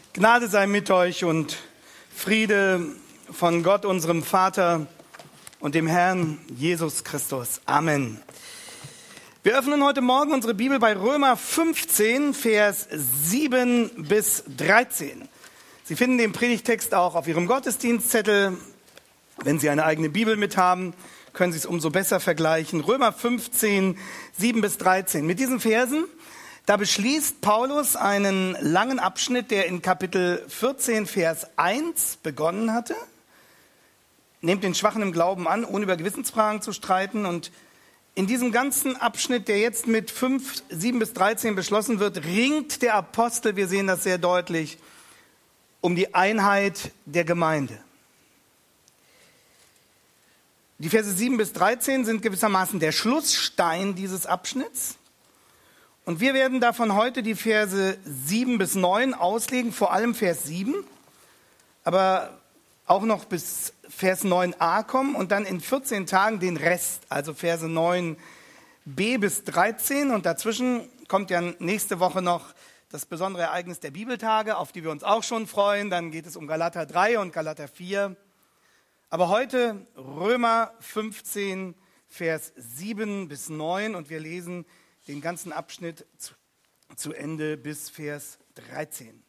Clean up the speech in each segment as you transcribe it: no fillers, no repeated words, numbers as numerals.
Gnade sei mit euch und Friede von Gott, unserem Vater und dem Herrn Jesus Christus. Amen. Wir öffnen heute Morgen unsere Bibel bei Römer 15, Vers 7 bis 13. Sie finden den Predigtext auch auf Ihrem Gottesdienstzettel. Wenn Sie eine eigene Bibel mit haben, können Sie es umso besser vergleichen. Römer 15, 7 bis 13. Mit diesen Versen, da beschließt Paulus einen langen Abschnitt, der in Kapitel 14, Vers 1 begonnen hatte. Nehmt den Schwachen im Glauben an, ohne über Gewissensfragen zu streiten. Und in diesem ganzen Abschnitt, der jetzt mit 5, 7 bis 13 beschlossen wird, ringt der Apostel, wir sehen das sehr deutlich, um die Einheit der Gemeinde. Die Verse 7 bis 13 sind gewissermaßen der Schlussstein dieses Abschnitts. Und wir werden davon heute die Verse 7 bis 9 auslegen, vor allem Vers 7, aber auch noch bis Vers 9a kommen und dann in 14 Tagen den Rest, also Verse 9b bis 13. Und dazwischen kommt ja nächste Woche noch das besondere Ereignis der Bibeltage, auf die wir uns auch schon freuen. Dann geht es um Galater 3 und Galater 4. Aber heute Römer 15, Vers 7 bis 9 und wir lesen den ganzen Abschnitt zu Ende bis Vers 13.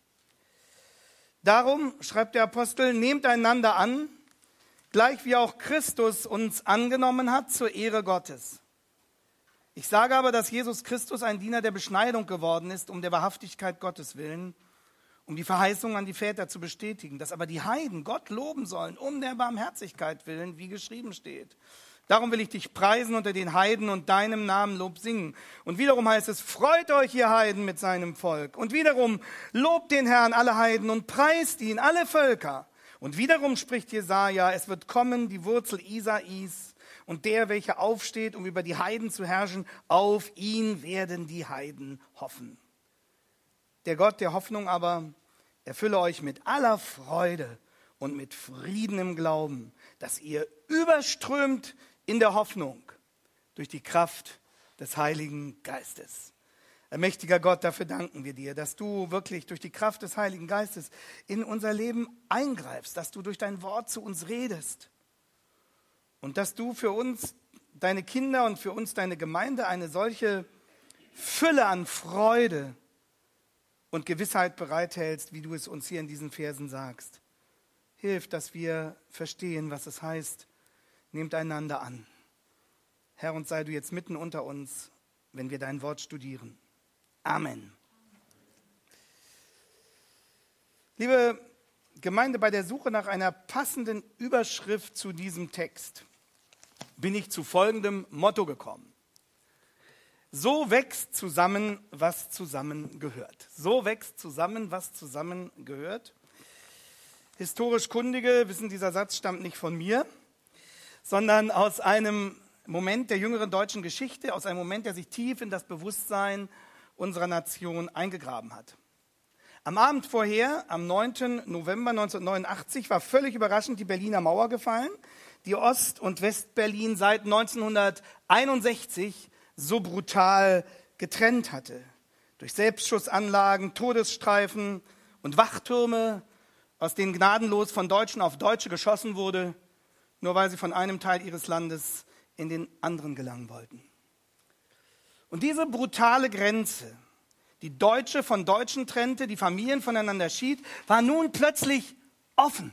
Darum, schreibt der Apostel, nehmt einander an, gleich wie auch Christus uns angenommen hat zur Ehre Gottes. Ich sage aber, dass Jesus Christus ein Diener der Beschneidung geworden ist, um der Wahrhaftigkeit Gottes willen, um die Verheißung an die Väter zu bestätigen, dass aber die Heiden Gott loben sollen, um der Barmherzigkeit willen, wie geschrieben steht. Darum will ich dich preisen unter den Heiden und deinem Namen Lob singen. Und wiederum heißt es, freut euch, ihr Heiden, mit seinem Volk. Und wiederum, lobt den Herrn, alle Heiden, und preist ihn, alle Völker. Und wiederum spricht Jesaja, es wird kommen, die Wurzel Isais, und der, welcher aufsteht, um über die Heiden zu herrschen, auf ihn werden die Heiden hoffen. Der Gott der Hoffnung aber erfülle euch mit aller Freude und mit Frieden im Glauben, dass ihr überströmt in der Hoffnung durch die Kraft des Heiligen Geistes. Mächtiger Gott, dafür danken wir dir, dass du wirklich durch die Kraft des Heiligen Geistes in unser Leben eingreifst, dass du durch dein Wort zu uns redest und dass du für uns, deine Kinder und für uns, deine Gemeinde, eine solche Fülle an Freude und Gewissheit bereithältst, wie du es uns hier in diesen Versen sagst. Hilf, dass wir verstehen, was es heißt. Nehmt einander an. Herr, und sei du jetzt mitten unter uns, wenn wir dein Wort studieren. Amen. Liebe Gemeinde, bei der Suche nach einer passenden Überschrift zu diesem Text bin ich zu folgendem Motto gekommen. So wächst zusammen, was zusammengehört. So wächst zusammen, was zusammengehört. Historisch Kundige wissen, dieser Satz stammt nicht von mir, sondern aus einem Moment der jüngeren deutschen Geschichte, aus einem Moment, der sich tief in das Bewusstsein unserer Nation eingegraben hat. Am Abend vorher, am 9. November 1989, war völlig überraschend die Berliner Mauer gefallen, die Ost- und Westberlin seit 1961 so brutal getrennt hatte. Durch Selbstschussanlagen, Todesstreifen und Wachtürme, aus denen gnadenlos von Deutschen auf Deutsche geschossen wurde, nur weil sie von einem Teil ihres Landes in den anderen gelangen wollten. Und diese brutale Grenze, die Deutsche von Deutschen trennte, die Familien voneinander schied, war nun plötzlich offen.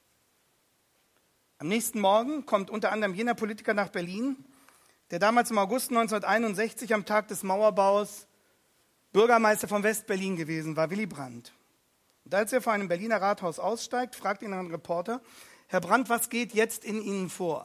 Am nächsten Morgen kommt unter anderem jener Politiker nach Berlin, der damals im August 1961 am Tag des Mauerbaus Bürgermeister von Westberlin gewesen war, Willy Brandt. Und als er vor einem Berliner Rathaus aussteigt, fragt ihn ein Reporter, Herr Brandt, was geht jetzt in Ihnen vor?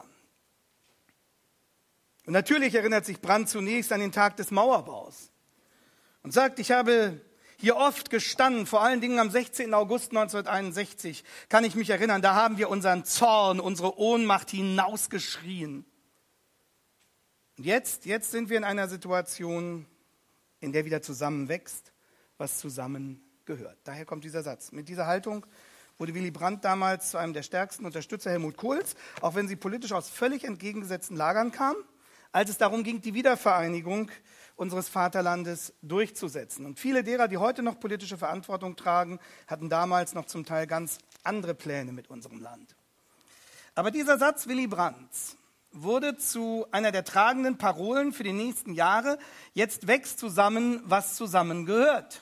Und natürlich erinnert sich Brandt zunächst an den Tag des Mauerbaus und sagt, ich habe hier oft gestanden, vor allen Dingen am 16. August 1961, kann ich mich erinnern, da haben wir unseren Zorn, unsere Ohnmacht hinausgeschrien. Und jetzt sind wir in einer Situation, in der wieder zusammenwächst, was zusammengehört. Daher kommt dieser Satz. Mit dieser Haltung wurde Willy Brandt damals zu einem der stärksten Unterstützer Helmut Kohls, auch wenn sie politisch aus völlig entgegengesetzten Lagern kam. als es darum ging, die Wiedervereinigung unseres Vaterlandes durchzusetzen. Und viele derer, die heute noch politische Verantwortung tragen, hatten damals noch zum Teil ganz andere Pläne mit unserem Land. Aber dieser Satz Willy Brandts wurde zu einer der tragenden Parolen für die nächsten Jahre. Jetzt wächst zusammen, was zusammengehört.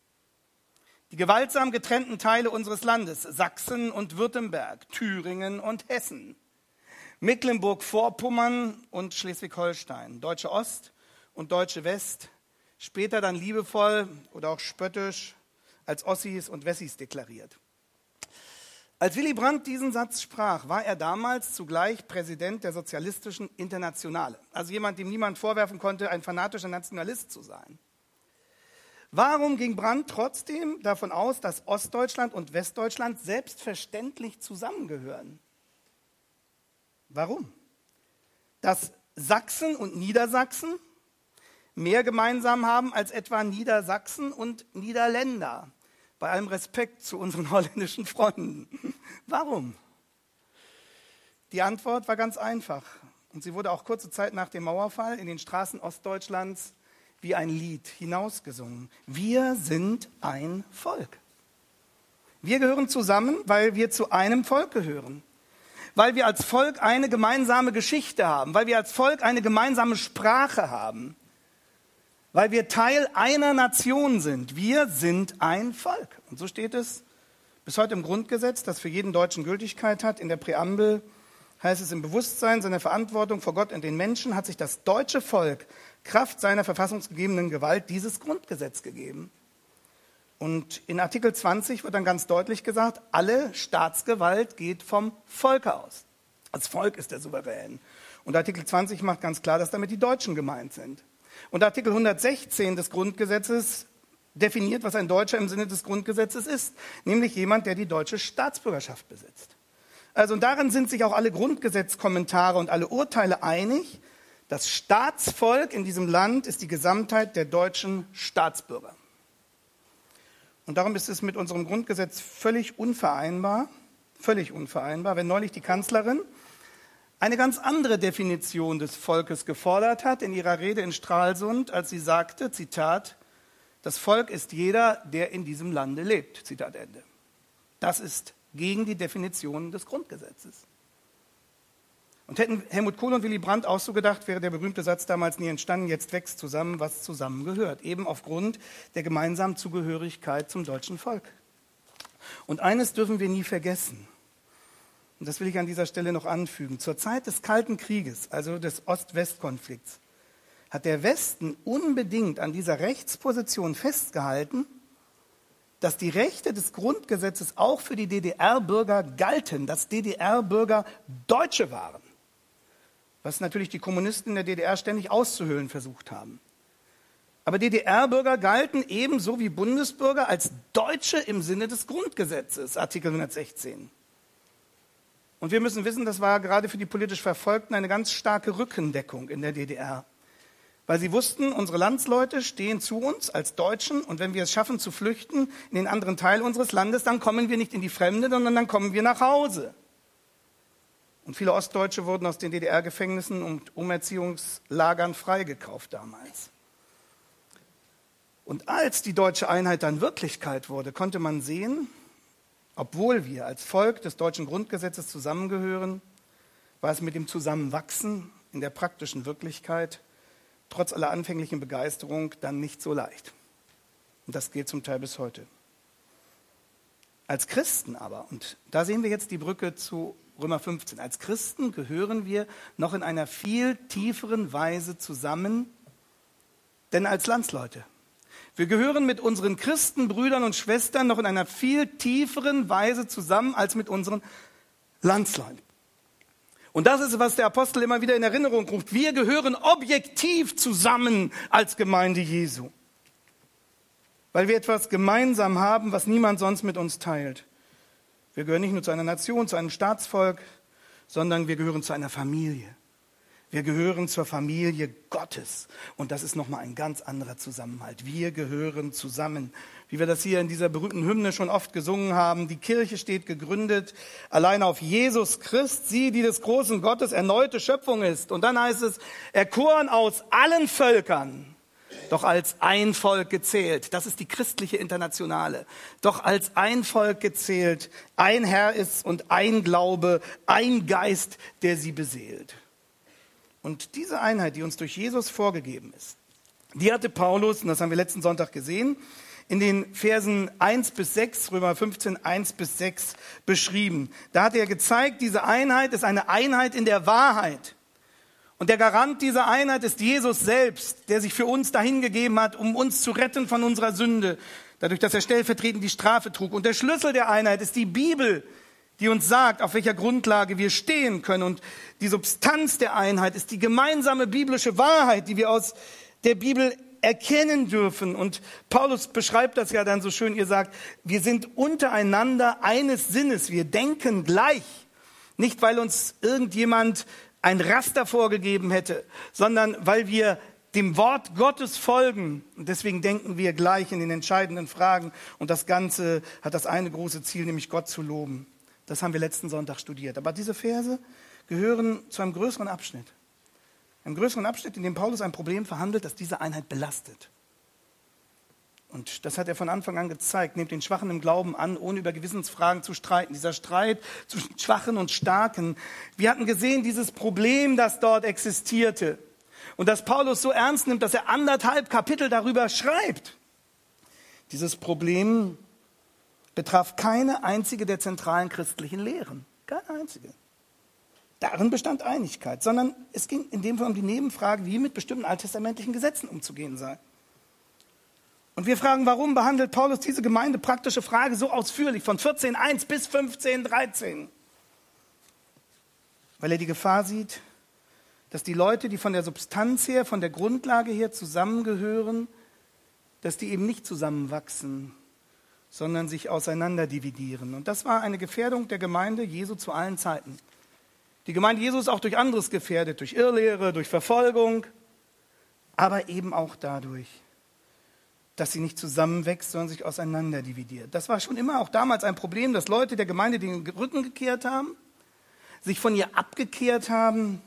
Die gewaltsam getrennten Teile unseres Landes, Sachsen und Württemberg, Thüringen und Hessen, Mecklenburg-Vorpommern und Schleswig-Holstein, Deutsche Ost und Deutsche West, später dann liebevoll oder auch spöttisch als Ossis und Wessis deklariert. Als Willy Brandt diesen Satz sprach, war er damals zugleich Präsident der Sozialistischen Internationale. Also jemand, dem niemand vorwerfen konnte, ein fanatischer Nationalist zu sein. Warum ging Brandt trotzdem davon aus, dass Ostdeutschland und Westdeutschland selbstverständlich zusammengehören? Warum? Dass Sachsen und Niedersachsen mehr gemeinsam haben als etwa Niedersachsen und Niederländer. Bei allem Respekt zu unseren holländischen Freunden. Warum? Die Antwort war ganz einfach. Und sie wurde auch kurze Zeit nach dem Mauerfall in den Straßen Ostdeutschlands wie ein Lied hinausgesungen. Wir sind ein Volk. Wir gehören zusammen, weil wir zu einem Volk gehören. Weil wir als Volk eine gemeinsame Geschichte haben. Weil wir als Volk eine gemeinsame Sprache haben. Weil wir Teil einer Nation sind. Wir sind ein Volk. Und so steht es bis heute im Grundgesetz, das für jeden Deutschen Gültigkeit hat. In der Präambel heißt es, im Bewusstsein seiner Verantwortung vor Gott und den Menschen hat sich das deutsche Volk Kraft seiner verfassungsgegebenen Gewalt dieses Grundgesetz gegeben. Und in Artikel 20 wird dann ganz deutlich gesagt, alle Staatsgewalt geht vom Volke aus. Das Volk ist der Souverän. Und Artikel 20 macht ganz klar, dass damit die Deutschen gemeint sind. Und Artikel 116 des Grundgesetzes definiert, was ein Deutscher im Sinne des Grundgesetzes ist, nämlich jemand, der die deutsche Staatsbürgerschaft besitzt. Also und darin sind sich auch alle Grundgesetzkommentare und alle Urteile einig, das Staatsvolk in diesem Land ist die Gesamtheit der deutschen Staatsbürger. Und darum ist es mit unserem Grundgesetz völlig unvereinbar, wenn neulich die Kanzlerin eine ganz andere Definition des Volkes gefordert hat in ihrer Rede in Stralsund, als sie sagte, Zitat, das Volk ist jeder, der in diesem Lande lebt, Zitat Ende. Das ist gegen die Definition des Grundgesetzes. Und hätten Helmut Kohl und Willy Brandt auch so gedacht, wäre der berühmte Satz damals nie entstanden, jetzt wächst zusammen, was zusammengehört, eben aufgrund der gemeinsamen Zugehörigkeit zum deutschen Volk. Und eines dürfen wir nie vergessen, und das will ich an dieser Stelle noch anfügen, zur Zeit des Kalten Krieges, also des Ost-West-Konflikts, hat der Westen unbedingt an dieser Rechtsposition festgehalten, dass die Rechte des Grundgesetzes auch für die DDR-Bürger galten, dass DDR-Bürger Deutsche waren, was natürlich die Kommunisten in der DDR ständig auszuhöhlen versucht haben. Aber DDR-Bürger galten ebenso wie Bundesbürger als Deutsche im Sinne des Grundgesetzes, Artikel 116. Und wir müssen wissen, das war gerade für die politisch Verfolgten eine ganz starke Rückendeckung in der DDR. Weil sie wussten, unsere Landsleute stehen zu uns als Deutschen und wenn wir es schaffen zu flüchten in den anderen Teil unseres Landes, dann kommen wir nicht in die Fremde, sondern dann kommen wir nach Hause. Und viele Ostdeutsche wurden aus den DDR-Gefängnissen und Umerziehungslagern freigekauft damals. Und als die deutsche Einheit dann Wirklichkeit wurde, konnte man sehen, obwohl wir als Volk des deutschen Grundgesetzes zusammengehören, war es mit dem Zusammenwachsen in der praktischen Wirklichkeit trotz aller anfänglichen Begeisterung dann nicht so leicht. Und das gilt zum Teil bis heute. Als Christen aber, und da sehen wir jetzt die Brücke zu Römer 15, als Christen gehören wir noch in einer viel tieferen Weise zusammen, denn als Landsleute. Wir gehören mit unseren Christenbrüdern und Schwestern noch in einer viel tieferen Weise zusammen als mit unseren Landsleuten. Und das ist, was der Apostel immer wieder in Erinnerung ruft. Wir gehören objektiv zusammen als Gemeinde Jesu. Weil wir etwas gemeinsam haben, was niemand sonst mit uns teilt. Wir gehören nicht nur zu einer Nation, zu einem Staatsvolk, sondern wir gehören zu einer Familie. Wir gehören zur Familie Gottes. Und das ist nochmal ein ganz anderer Zusammenhalt. Wir gehören zusammen. Wie wir das hier in dieser berühmten Hymne schon oft gesungen haben. Die Kirche steht gegründet allein auf Jesus Christ, sie, die des großen Gottes erneute Schöpfung ist. Und dann heißt es, erkoren aus allen Völkern, doch als ein Volk gezählt. Das ist die christliche Internationale. Doch als ein Volk gezählt. Ein Herr ist und ein Glaube, ein Geist, der sie beseelt. Und diese Einheit, die uns durch Jesus vorgegeben ist, die hatte Paulus, und das haben wir letzten Sonntag gesehen, in den Versen 1 bis 6, Römer 15, 1 bis 6 beschrieben. Da hat er gezeigt, diese Einheit ist eine Einheit in der Wahrheit. Und der Garant dieser Einheit ist Jesus selbst, der sich für uns dahingegeben hat, um uns zu retten von unserer Sünde, dadurch, dass er stellvertretend die Strafe trug. Und der Schlüssel der Einheit ist die Bibel, die uns sagt, auf welcher Grundlage wir stehen können. Und die Substanz der Einheit ist die gemeinsame biblische Wahrheit, die wir aus der Bibel erkennen dürfen. Und Paulus beschreibt das ja dann so schön, ihr sagt, wir sind untereinander eines Sinnes, wir denken gleich. Nicht, weil uns irgendjemand ein Raster vorgegeben hätte, sondern weil wir dem Wort Gottes folgen. Und deswegen denken wir gleich in den entscheidenden Fragen. Und das Ganze hat das eine große Ziel, nämlich Gott zu loben. Das haben wir letzten Sonntag studiert. Aber diese Verse gehören zu einem größeren Abschnitt. Einem größeren Abschnitt, in dem Paulus ein Problem verhandelt, das diese Einheit belastet. Und das hat er von Anfang an gezeigt. Nehmt den Schwachen im Glauben an, ohne über Gewissensfragen zu streiten. Dieser Streit zwischen Schwachen und Starken. Wir hatten gesehen, dieses Problem, das dort existierte. Und das Paulus so ernst nimmt, dass er 1,5 Kapitel darüber schreibt. Dieses Problem betraf keine einzige der zentralen christlichen Lehren. Keine einzige. Darin bestand Einigkeit, sondern es ging in dem Fall um die Nebenfrage, wie mit bestimmten alttestamentlichen Gesetzen umzugehen sei. Und wir fragen, warum behandelt Paulus diese gemeindepraktische Frage so ausführlich, von 14,1 bis 15,13? Weil er die Gefahr sieht, dass die Leute, die von der Substanz her, von der Grundlage her zusammengehören, dass die eben nicht zusammenwachsen, sondern sich auseinanderdividieren. Und das war eine Gefährdung der Gemeinde Jesu zu allen Zeiten. Die Gemeinde Jesu ist auch durch anderes gefährdet, durch Irrlehre, durch Verfolgung, aber eben auch dadurch, dass sie nicht zusammenwächst, sondern sich auseinanderdividiert. Das war schon immer auch damals ein Problem, dass Leute der Gemeinde den Rücken gekehrt haben, sich von ihr abgekehrt haben,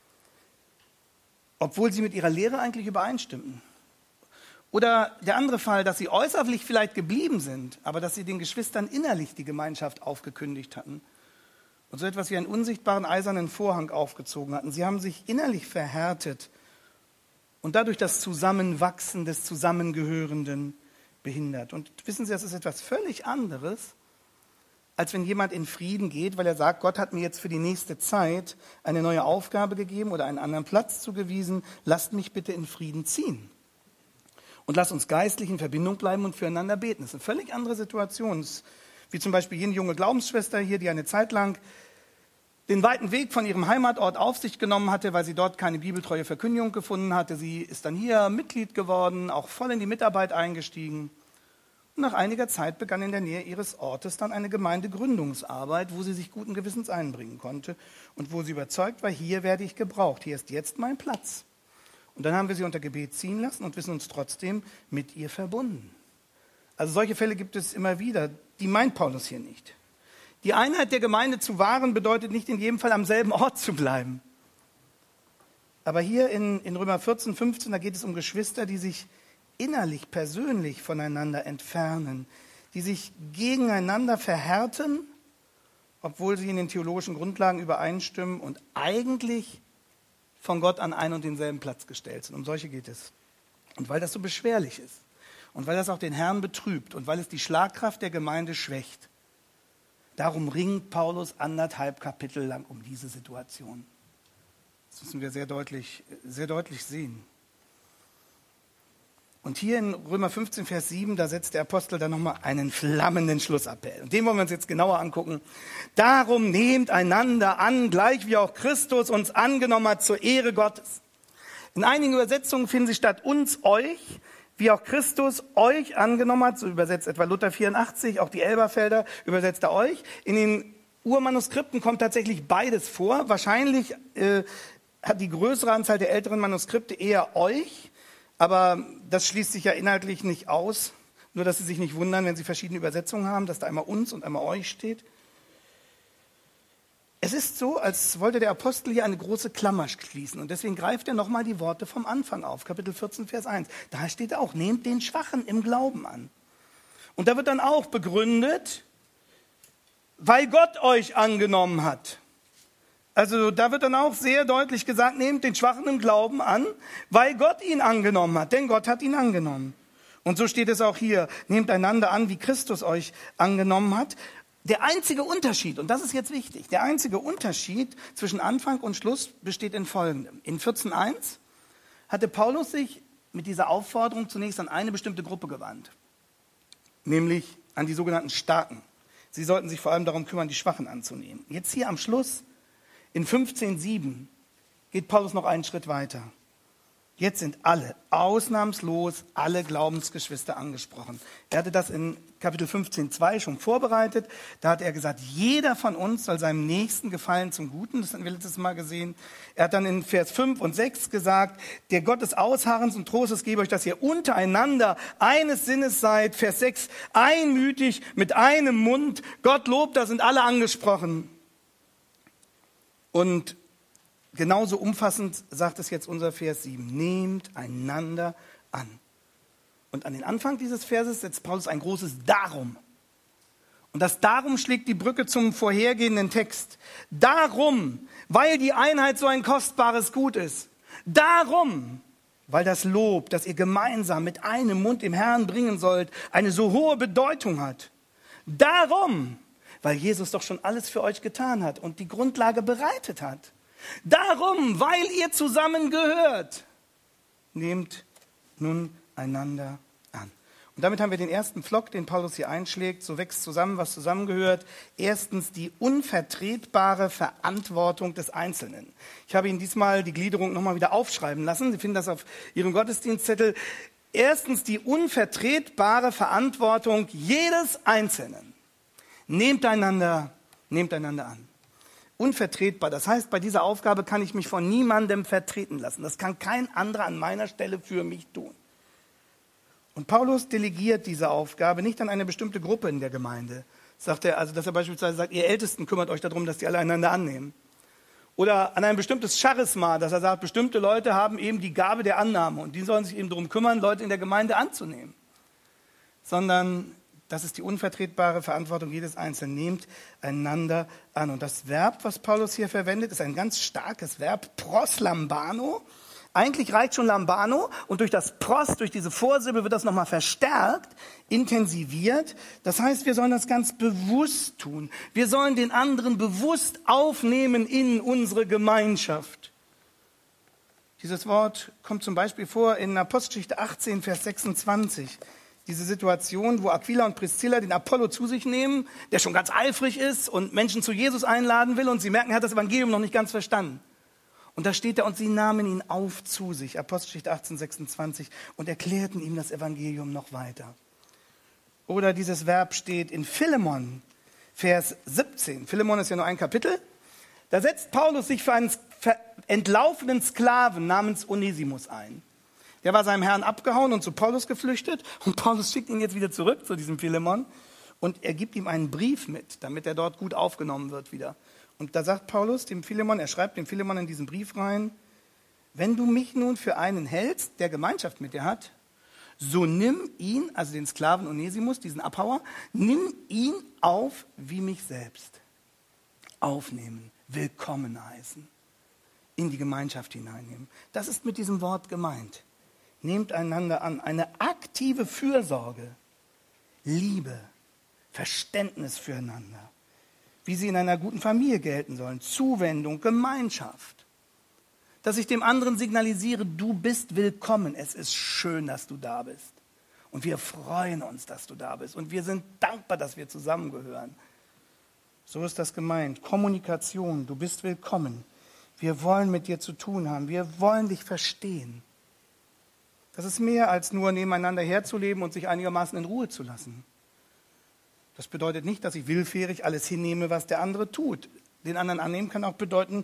obwohl sie mit ihrer Lehre eigentlich übereinstimmten. Oder der andere Fall, dass sie äußerlich vielleicht geblieben sind, aber dass sie den Geschwistern innerlich die Gemeinschaft aufgekündigt hatten und so etwas wie einen unsichtbaren eisernen Vorhang aufgezogen hatten. Sie haben sich innerlich verhärtet und dadurch das Zusammenwachsen des Zusammengehörenden behindert. Und wissen Sie, das ist etwas völlig anderes, als wenn jemand in Frieden geht, weil er sagt, Gott hat mir jetzt für die nächste Zeit eine neue Aufgabe gegeben oder einen anderen Platz zugewiesen. Lasst mich bitte in Frieden ziehen. Und lasst uns geistlich in Verbindung bleiben und füreinander beten. Das ist eine völlig andere Situation. Wie zum Beispiel jene junge Glaubensschwester hier, die eine Zeit lang den weiten Weg von ihrem Heimatort auf sich genommen hatte, weil sie dort keine bibeltreue Verkündigung gefunden hatte. Sie ist dann hier Mitglied geworden, auch voll in die Mitarbeit eingestiegen. Und nach einiger Zeit begann in der Nähe ihres Ortes dann eine Gemeindegründungsarbeit, wo sie sich guten Gewissens einbringen konnte und wo sie überzeugt war, hier werde ich gebraucht, hier ist jetzt mein Platz. Und dann haben wir sie unter Gebet ziehen lassen und wissen uns trotzdem mit ihr verbunden. Also solche Fälle gibt es immer wieder, die meint Paulus hier nicht. Die Einheit der Gemeinde zu wahren bedeutet nicht in jedem Fall am selben Ort zu bleiben. Aber hier in Römer 14, 15, da geht es um Geschwister, die sich innerlich, persönlich voneinander entfernen, die sich gegeneinander verhärten, obwohl sie in den theologischen Grundlagen übereinstimmen und eigentlich von Gott an einen und denselben Platz gestellt sind. Um solche geht es. Und weil das so beschwerlich ist und weil das auch den Herrn betrübt und weil es die Schlagkraft der Gemeinde schwächt, darum ringt Paulus 1,5 Kapitel lang um diese Situation. Das müssen wir sehr deutlich sehen. Und hier in Römer 15, Vers 7, da setzt der Apostel dann nochmal einen flammenden Schlussappell. Und den wollen wir uns jetzt genauer angucken. Darum nehmt einander an, gleich wie auch Christus uns angenommen hat zur Ehre Gottes. In einigen Übersetzungen finden Sie statt uns, euch, wie auch Christus euch angenommen hat, so übersetzt etwa Luther 84, auch die Elberfelder übersetzt er euch. In den Urmanuskripten kommt tatsächlich beides vor. Wahrscheinlich hat die größere Anzahl der älteren Manuskripte eher euch, aber das schließt sich ja inhaltlich nicht aus. Nur, dass Sie sich nicht wundern, wenn Sie verschiedene Übersetzungen haben, dass da einmal uns und einmal euch steht. Es ist so, als wollte der Apostel hier eine große Klammer schließen. Und deswegen greift er nochmal die Worte vom Anfang auf, Kapitel 14, Vers 1. Da steht auch, nehmt den Schwachen im Glauben an. Und da wird dann auch begründet, weil Gott euch angenommen hat. Also da wird dann auch sehr deutlich gesagt, nehmt den Schwachen im Glauben an, weil Gott ihn angenommen hat. Denn Gott hat ihn angenommen. Und so steht es auch hier, nehmt einander an, wie Christus euch angenommen hat. Der einzige Unterschied, und das ist jetzt wichtig, der einzige Unterschied zwischen Anfang und Schluss besteht in Folgendem. In 14.1 hatte Paulus sich mit dieser Aufforderung zunächst an eine bestimmte Gruppe gewandt, nämlich an die sogenannten Starken. Sie sollten sich vor allem darum kümmern, die Schwachen anzunehmen. Jetzt hier am Schluss, in 15.7, geht Paulus noch einen Schritt weiter. Jetzt sind alle, ausnahmslos alle Glaubensgeschwister angesprochen. Er hatte das in Kapitel 15,2 schon vorbereitet. Da hat er gesagt, jeder von uns soll seinem Nächsten gefallen zum Guten. Das hatten wir letztes Mal gesehen. Er hat dann in Vers 5 und 6 gesagt, der Gott des Ausharrens und Trostes gebe euch, dass ihr untereinander eines Sinnes seid. Vers 6, einmütig mit einem Mund. Gott lobt, da sind alle angesprochen. Und genauso umfassend sagt es jetzt unser Vers 7. Nehmt einander an. Und an den Anfang dieses Verses setzt Paulus ein großes Darum. Und das Darum schlägt die Brücke zum vorhergehenden Text. Darum, weil die Einheit so ein kostbares Gut ist. Darum, weil das Lob, das ihr gemeinsam mit einem Mund im Herrn bringen sollt, eine so hohe Bedeutung hat. Darum, weil Jesus doch schon alles für euch getan hat und die Grundlage bereitet hat. Darum, weil ihr zusammengehört, nehmt nun einander an. Und damit haben wir den ersten Pflock, den Paulus hier einschlägt. So wächst zusammen, was zusammengehört. Erstens die unvertretbare Verantwortung des Einzelnen. Ich habe Ihnen diesmal die Gliederung nochmal wieder aufschreiben lassen. Sie finden das auf Ihrem Gottesdienstzettel. Erstens die unvertretbare Verantwortung jedes Einzelnen. Nehmt einander an. Unvertretbar. Das heißt, bei dieser Aufgabe kann ich mich von niemandem vertreten lassen. Das kann kein anderer an meiner Stelle für mich tun. Und Paulus delegiert diese Aufgabe nicht an eine bestimmte Gruppe in der Gemeinde. Sagt er, also dass er beispielsweise sagt, ihr Ältesten kümmert euch darum, dass die alle einander annehmen. Oder an ein bestimmtes Charisma, dass er sagt, bestimmte Leute haben eben die Gabe der Annahme und die sollen sich eben darum kümmern, Leute in der Gemeinde anzunehmen. Sondern das ist die unvertretbare Verantwortung jedes Einzelnen. Nehmt einander an. Und das Verb, was Paulus hier verwendet, ist ein ganz starkes Verb, proslambano. Eigentlich reicht schon lambano und durch das pros, durch diese Vorsilbe wird das nochmal verstärkt, intensiviert. Das heißt, wir sollen das ganz bewusst tun. Wir sollen den anderen bewusst aufnehmen in unsere Gemeinschaft. Dieses Wort kommt zum Beispiel vor in Apostelgeschichte 18, Vers 26. Diese Situation, wo Aquila und Priscilla den Apollo zu sich nehmen, der schon ganz eifrig ist und Menschen zu Jesus einladen will und sie merken, er hat das Evangelium noch nicht ganz verstanden. Und da steht er, und sie nahmen ihn auf zu sich, Apostelgeschichte 18, 26, und erklärten ihm das Evangelium noch weiter. Oder dieses Verb steht in Philemon, Vers 17. Philemon ist ja nur ein Kapitel. Da setzt Paulus sich für einen entlaufenen Sklaven namens Onesimus ein. Der war seinem Herrn abgehauen und zu Paulus geflüchtet. Und Paulus schickt ihn jetzt wieder zurück zu diesem Philemon. Und er gibt ihm einen Brief mit, damit er dort gut aufgenommen wird wieder. Und da sagt Paulus dem Philemon, er schreibt dem Philemon in diesen Brief rein, wenn du mich nun für einen hältst, der Gemeinschaft mit dir hat, so nimm ihn, also den Sklaven Onesimus, diesen Abhauer, nimm ihn auf wie mich selbst. Aufnehmen, willkommen heißen, in die Gemeinschaft hineinnehmen. Das ist mit diesem Wort gemeint. Nehmt einander an, eine aktive Fürsorge, Liebe, Verständnis füreinander, wie sie in einer guten Familie gelten sollen, Zuwendung, Gemeinschaft. Dass ich dem anderen signalisiere, du bist willkommen, es ist schön, dass du da bist. Und wir freuen uns, dass du da bist. Und wir sind dankbar, dass wir zusammengehören. So ist das gemeint. Kommunikation, du bist willkommen. Wir wollen mit dir zu tun haben, wir wollen dich verstehen. Das ist mehr als nur nebeneinander herzuleben und sich einigermaßen in Ruhe zu lassen. Das bedeutet nicht, dass ich willfährig alles hinnehme, was der andere tut. Den anderen annehmen kann auch bedeuten,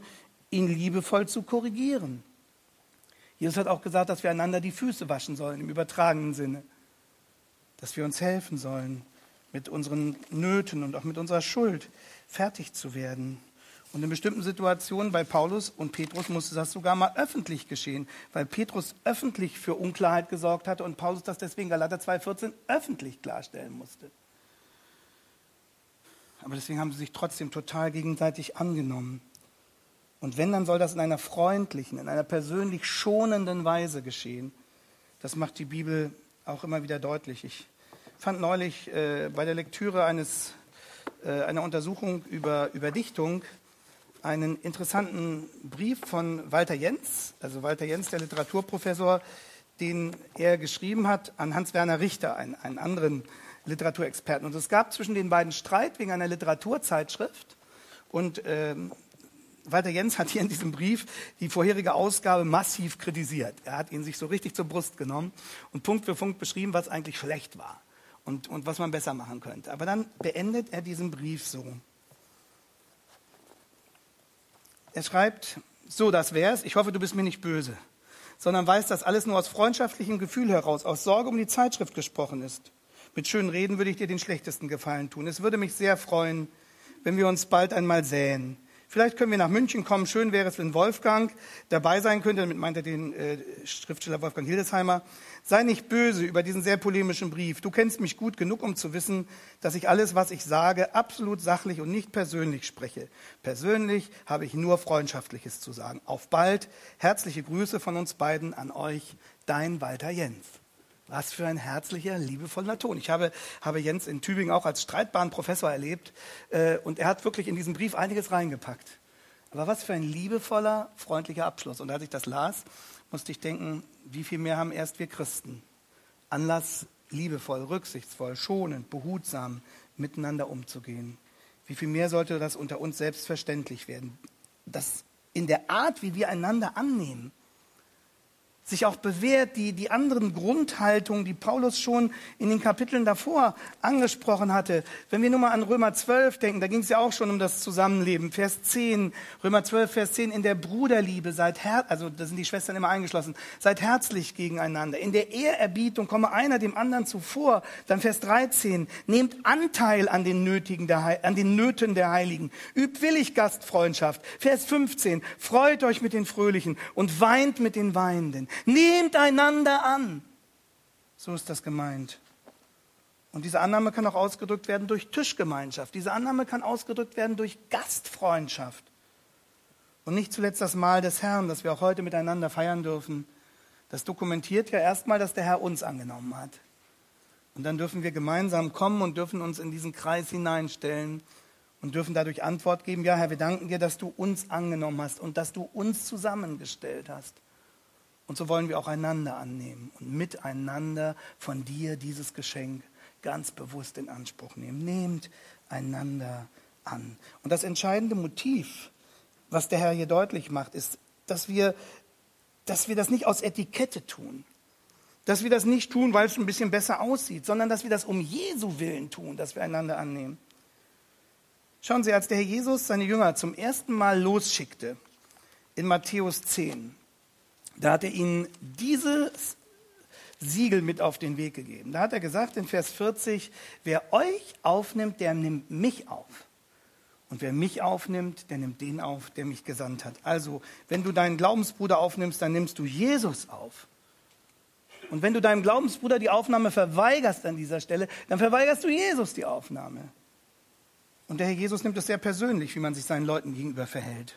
ihn liebevoll zu korrigieren. Jesus hat auch gesagt, dass wir einander die Füße waschen sollen, im übertragenen Sinne. Dass wir uns helfen sollen, mit unseren Nöten und auch mit unserer Schuld fertig zu werden. Und in bestimmten Situationen bei Paulus und Petrus musste das sogar mal öffentlich geschehen, weil Petrus öffentlich für Unklarheit gesorgt hatte und Paulus das deswegen Galater 2,14 öffentlich klarstellen musste. Aber deswegen haben sie sich trotzdem total gegenseitig angenommen. Und wenn, dann soll das in einer freundlichen, in einer persönlich schonenden Weise geschehen. Das macht die Bibel auch immer wieder deutlich. Ich fand neulich bei der Lektüre einer Untersuchung über Dichtung einen interessanten Brief von Walter Jens, also Walter Jens, der Literaturprofessor, den er geschrieben hat an Hans-Werner Richter, einen anderen Literaturexperten. Und es gab zwischen den beiden Streit wegen einer Literaturzeitschrift. Und Walter Jens hat hier in diesem Brief die vorherige Ausgabe massiv kritisiert. Er hat ihn sich so richtig zur Brust genommen und Punkt für Punkt beschrieben, was eigentlich schlecht war und was man besser machen könnte. Aber dann beendet er diesen Brief so. Er schreibt, so, das wär's, ich hoffe, du bist mir nicht böse, sondern weißt, dass alles nur aus freundschaftlichem Gefühl heraus, aus Sorge um die Zeitschrift gesprochen ist. Mit schönen Reden würde ich dir den schlechtesten Gefallen tun. Es würde mich sehr freuen, wenn wir uns bald einmal sähen. Vielleicht können wir nach München kommen. Schön wäre es, wenn Wolfgang dabei sein könnte. Damit meint er den Schriftsteller Wolfgang Hildesheimer. Sei nicht böse über diesen sehr polemischen Brief. Du kennst mich gut genug, um zu wissen, dass ich alles, was ich sage, absolut sachlich und nicht persönlich spreche. Persönlich habe ich nur Freundschaftliches zu sagen. Auf bald. Herzliche Grüße von uns beiden an euch. Dein Walter Jens. Was für ein herzlicher, liebevoller Ton. Ich habe Jens in Tübingen auch als streitbaren Professor erlebt und er hat wirklich in diesen Brief einiges reingepackt. Aber was für ein liebevoller, freundlicher Abschluss. Und als ich das las, musste ich denken, wie viel mehr haben erst wir Christen Anlass, liebevoll, rücksichtsvoll, schonend, behutsam miteinander umzugehen. Wie viel mehr sollte das unter uns selbstverständlich werden. Dass in der Art, wie wir einander annehmen, sich auch bewährt, die anderen Grundhaltungen, die Paulus schon in den Kapiteln davor angesprochen hatte. Wenn wir nur mal an Römer 12 denken, da ging es ja auch schon um das Zusammenleben. Vers 10, Römer 12, Vers 10, in der Bruderliebe also da sind die Schwestern immer eingeschlossen, seid herzlich gegeneinander. In der Ehrerbietung komme einer dem anderen zuvor. Dann Vers 13, nehmt Anteil an den Nöten der Heiligen. Übt willig Gastfreundschaft. Vers 15, freut euch mit den Fröhlichen und weint mit den Weinenden. Nehmt einander an. So ist das gemeint. Und diese Annahme kann auch ausgedrückt werden durch Tischgemeinschaft. Diese Annahme kann ausgedrückt werden durch Gastfreundschaft. Und nicht zuletzt das Mahl des Herrn, das wir auch heute miteinander feiern dürfen. Das dokumentiert ja erstmal, dass der Herr uns angenommen hat. Und dann dürfen wir gemeinsam kommen und dürfen uns in diesen Kreis hineinstellen und dürfen dadurch Antwort geben. Ja, Herr, wir danken dir, dass du uns angenommen hast und dass du uns zusammengestellt hast. Und so wollen wir auch einander annehmen und miteinander von dir dieses Geschenk ganz bewusst in Anspruch nehmen. Nehmt einander an. Und das entscheidende Motiv, was der Herr hier deutlich macht, ist, dass wir das nicht aus Etikette tun. Dass wir das nicht tun, weil es ein bisschen besser aussieht, sondern dass wir das um Jesu Willen tun, dass wir einander annehmen. Schauen Sie, als der Herr Jesus seine Jünger zum ersten Mal losschickte, in Matthäus 10, da hat er ihnen dieses Siegel mit auf den Weg gegeben. Da hat er gesagt in Vers 40, wer euch aufnimmt, der nimmt mich auf. Und wer mich aufnimmt, der nimmt den auf, der mich gesandt hat. Also, wenn du deinen Glaubensbruder aufnimmst, dann nimmst du Jesus auf. Und wenn du deinem Glaubensbruder die Aufnahme verweigerst an dieser Stelle, dann verweigerst du Jesus die Aufnahme. Und der Herr Jesus nimmt es sehr persönlich, wie man sich seinen Leuten gegenüber verhält.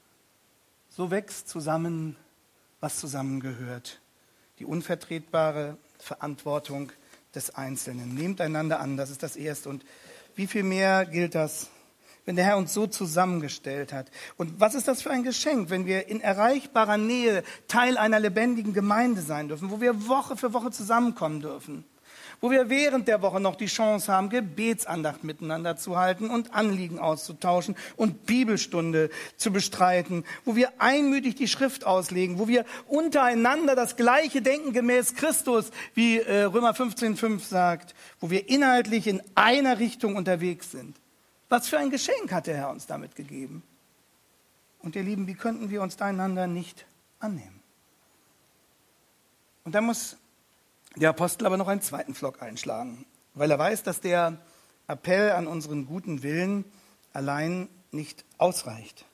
So wächst zusammen, was zusammengehört. Die unvertretbare Verantwortung des Einzelnen. Nehmt einander an, das ist das Erste. Und wie viel mehr gilt das, wenn der Herr uns so zusammengestellt hat? Und was ist das für ein Geschenk, wenn wir in erreichbarer Nähe Teil einer lebendigen Gemeinde sein dürfen, wo wir Woche für Woche zusammenkommen dürfen, wo wir während der Woche noch die Chance haben, Gebetsandacht miteinander zu halten und Anliegen auszutauschen und Bibelstunde zu bestreiten, wo wir einmütig die Schrift auslegen, wo wir untereinander das Gleiche denken gemäß Christus, wie Römer 15,5 sagt, wo wir inhaltlich in einer Richtung unterwegs sind. Was für ein Geschenk hat der Herr uns damit gegeben? Und ihr Lieben, wie könnten wir uns einander nicht annehmen? Und da muss der Apostel aber noch einen zweiten Pflock einschlagen, weil er weiß, dass der Appell an unseren guten Willen allein nicht ausreicht.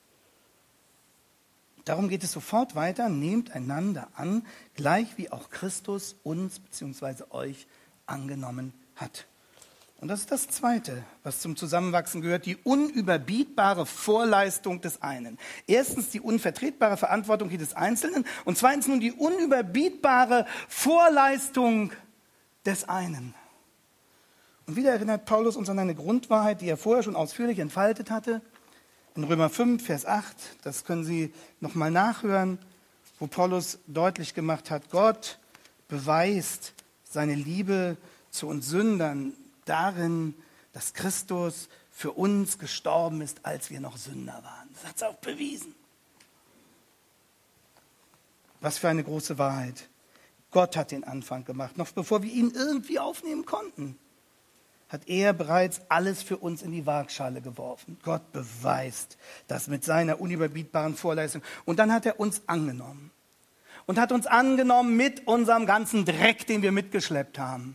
Darum geht es sofort weiter, nehmt einander an, gleich wie auch Christus uns bzw. euch angenommen hat. Und das ist das Zweite, was zum Zusammenwachsen gehört, die unüberbietbare Vorleistung des einen. Erstens die unvertretbare Verantwortung jedes Einzelnen und zweitens nun die unüberbietbare Vorleistung des einen. Und wieder erinnert Paulus uns an eine Grundwahrheit, die er vorher schon ausführlich entfaltet hatte. In Römer 5, Vers 8, das können Sie nochmal nachhören, wo Paulus deutlich gemacht hat, Gott beweist seine Liebe zu uns Sündern darin, dass Christus für uns gestorben ist, als wir noch Sünder waren. Das hat es auch bewiesen. Was für eine große Wahrheit. Gott hat den Anfang gemacht, noch bevor wir ihn irgendwie aufnehmen konnten. Hat er bereits alles für uns in die Waagschale geworfen. Gott beweist das mit seiner unüberbietbaren Vorleistung. Und dann hat er uns angenommen. Und hat uns angenommen mit unserem ganzen Dreck, den wir mitgeschleppt haben.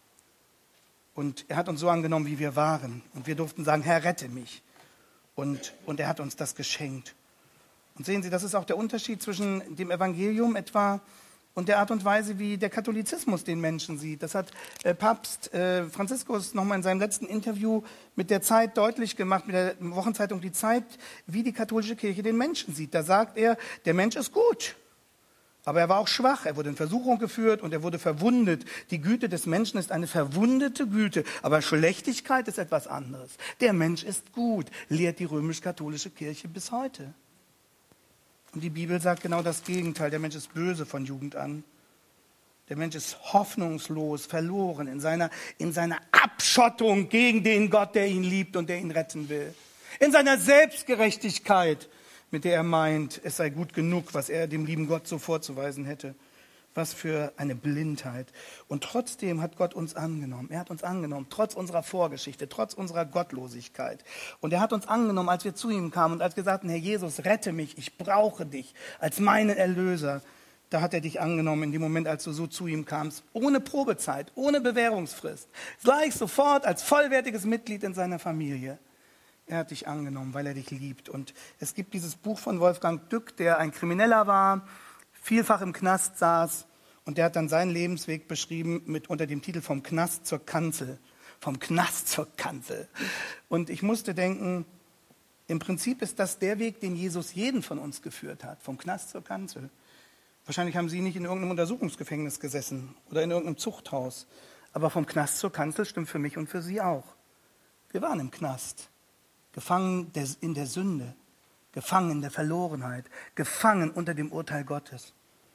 Und er hat uns so angenommen, wie wir waren. Und wir durften sagen, Herr, rette mich. Und er hat uns das geschenkt. Und sehen Sie, das ist auch der Unterschied zwischen dem Evangelium etwa und der Art und Weise, wie der Katholizismus den Menschen sieht. Das hat Papst Franziskus nochmal in seinem letzten Interview mit der Zeit deutlich gemacht, mit der Wochenzeitung Die Zeit, wie die katholische Kirche den Menschen sieht. Da sagt er, der Mensch ist gut, aber er war auch schwach. Er wurde in Versuchung geführt und er wurde verwundet. Die Güte des Menschen ist eine verwundete Güte, aber Schlechtigkeit ist etwas anderes. Der Mensch ist gut, lehrt die römisch-katholische Kirche bis heute. Und die Bibel sagt genau das Gegenteil. Der Mensch ist böse von Jugend an. Der Mensch ist hoffnungslos, verloren in seiner Abschottung gegen den Gott, der ihn liebt und der ihn retten will. In seiner Selbstgerechtigkeit, mit der er meint, es sei gut genug, was er dem lieben Gott so vorzuweisen hätte. Was für eine Blindheit. Und trotzdem hat Gott uns angenommen. Er hat uns angenommen, trotz unserer Vorgeschichte, trotz unserer Gottlosigkeit. Und er hat uns angenommen, als wir zu ihm kamen und als wir sagten, Herr Jesus, rette mich, ich brauche dich als meinen Erlöser. Da hat er dich angenommen in dem Moment, als du so zu ihm kamst, ohne Probezeit, ohne Bewährungsfrist. Gleich sofort als vollwertiges Mitglied in seiner Familie. Er hat dich angenommen, weil er dich liebt. Und es gibt dieses Buch von Wolfgang Dück, der ein Krimineller war, vielfach im Knast saß und der hat dann seinen Lebensweg beschrieben unter dem Titel Vom Knast zur Kanzel. Vom Knast zur Kanzel. Und ich musste denken, im Prinzip ist das der Weg, den Jesus jeden von uns geführt hat. Vom Knast zur Kanzel. Wahrscheinlich haben Sie nicht in irgendeinem Untersuchungsgefängnis gesessen oder in irgendeinem Zuchthaus. Aber vom Knast zur Kanzel stimmt für mich und für Sie auch. Wir waren im Knast. Gefangen in der Sünde. Gefangen in der Verlorenheit, gefangen unter dem Urteil Gottes.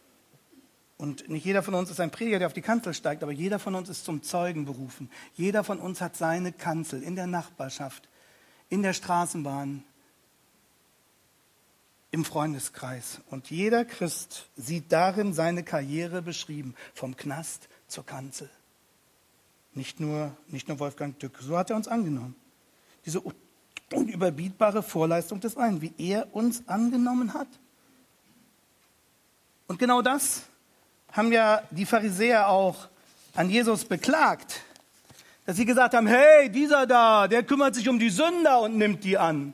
Und nicht jeder von uns ist ein Prediger, der auf die Kanzel steigt, aber jeder von uns ist zum Zeugen berufen. Jeder von uns hat seine Kanzel in der Nachbarschaft, in der Straßenbahn, im Freundeskreis. Und jeder Christ sieht darin seine Karriere beschrieben, vom Knast zur Kanzel. Nicht nur Wolfgang Dück, so hat er uns angenommen. Diese unüberbietbare Vorleistung des einen, wie er uns angenommen hat. Und genau das haben ja die Pharisäer auch an Jesus beklagt, dass sie gesagt haben, hey, dieser da, der kümmert sich um die Sünder und nimmt die an.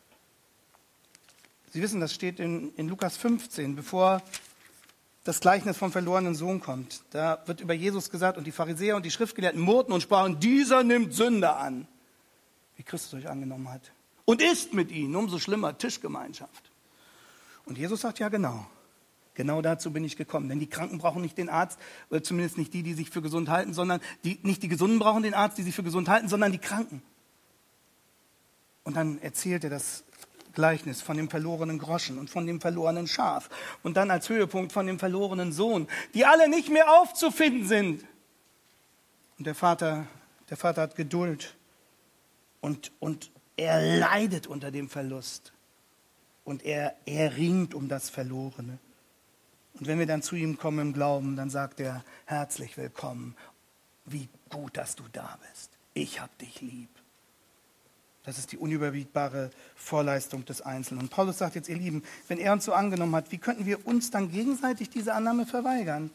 Sie wissen, das steht in Lukas 15, bevor das Gleichnis vom verlorenen Sohn kommt. Da wird über Jesus gesagt, und die Pharisäer und die Schriftgelehrten murrten und sprachen, dieser nimmt Sünder an. Wie Christus euch angenommen hat. Und isst mit ihnen, umso schlimmer, Tischgemeinschaft. Und Jesus sagt, ja genau dazu bin ich gekommen. Denn die Kranken brauchen nicht den Arzt, oder zumindest nicht die sich für gesund halten, sondern nicht die Gesunden brauchen den Arzt, die sich für gesund halten, sondern die Kranken. Und dann erzählt er das Gleichnis von dem verlorenen Groschen und von dem verlorenen Schaf. Und dann als Höhepunkt von dem verlorenen Sohn, die alle nicht mehr aufzufinden sind. Und der Vater hat Geduld. Und er leidet unter dem Verlust. Und er ringt um das Verlorene. Und wenn wir dann zu ihm kommen im Glauben, dann sagt er, herzlich willkommen. Wie gut, dass du da bist. Ich hab dich lieb. Das ist die unüberbietbare Vorleistung des Einzelnen. Und Paulus sagt jetzt, ihr Lieben, wenn er uns so angenommen hat, wie könnten wir uns dann gegenseitig diese Annahme verweigern?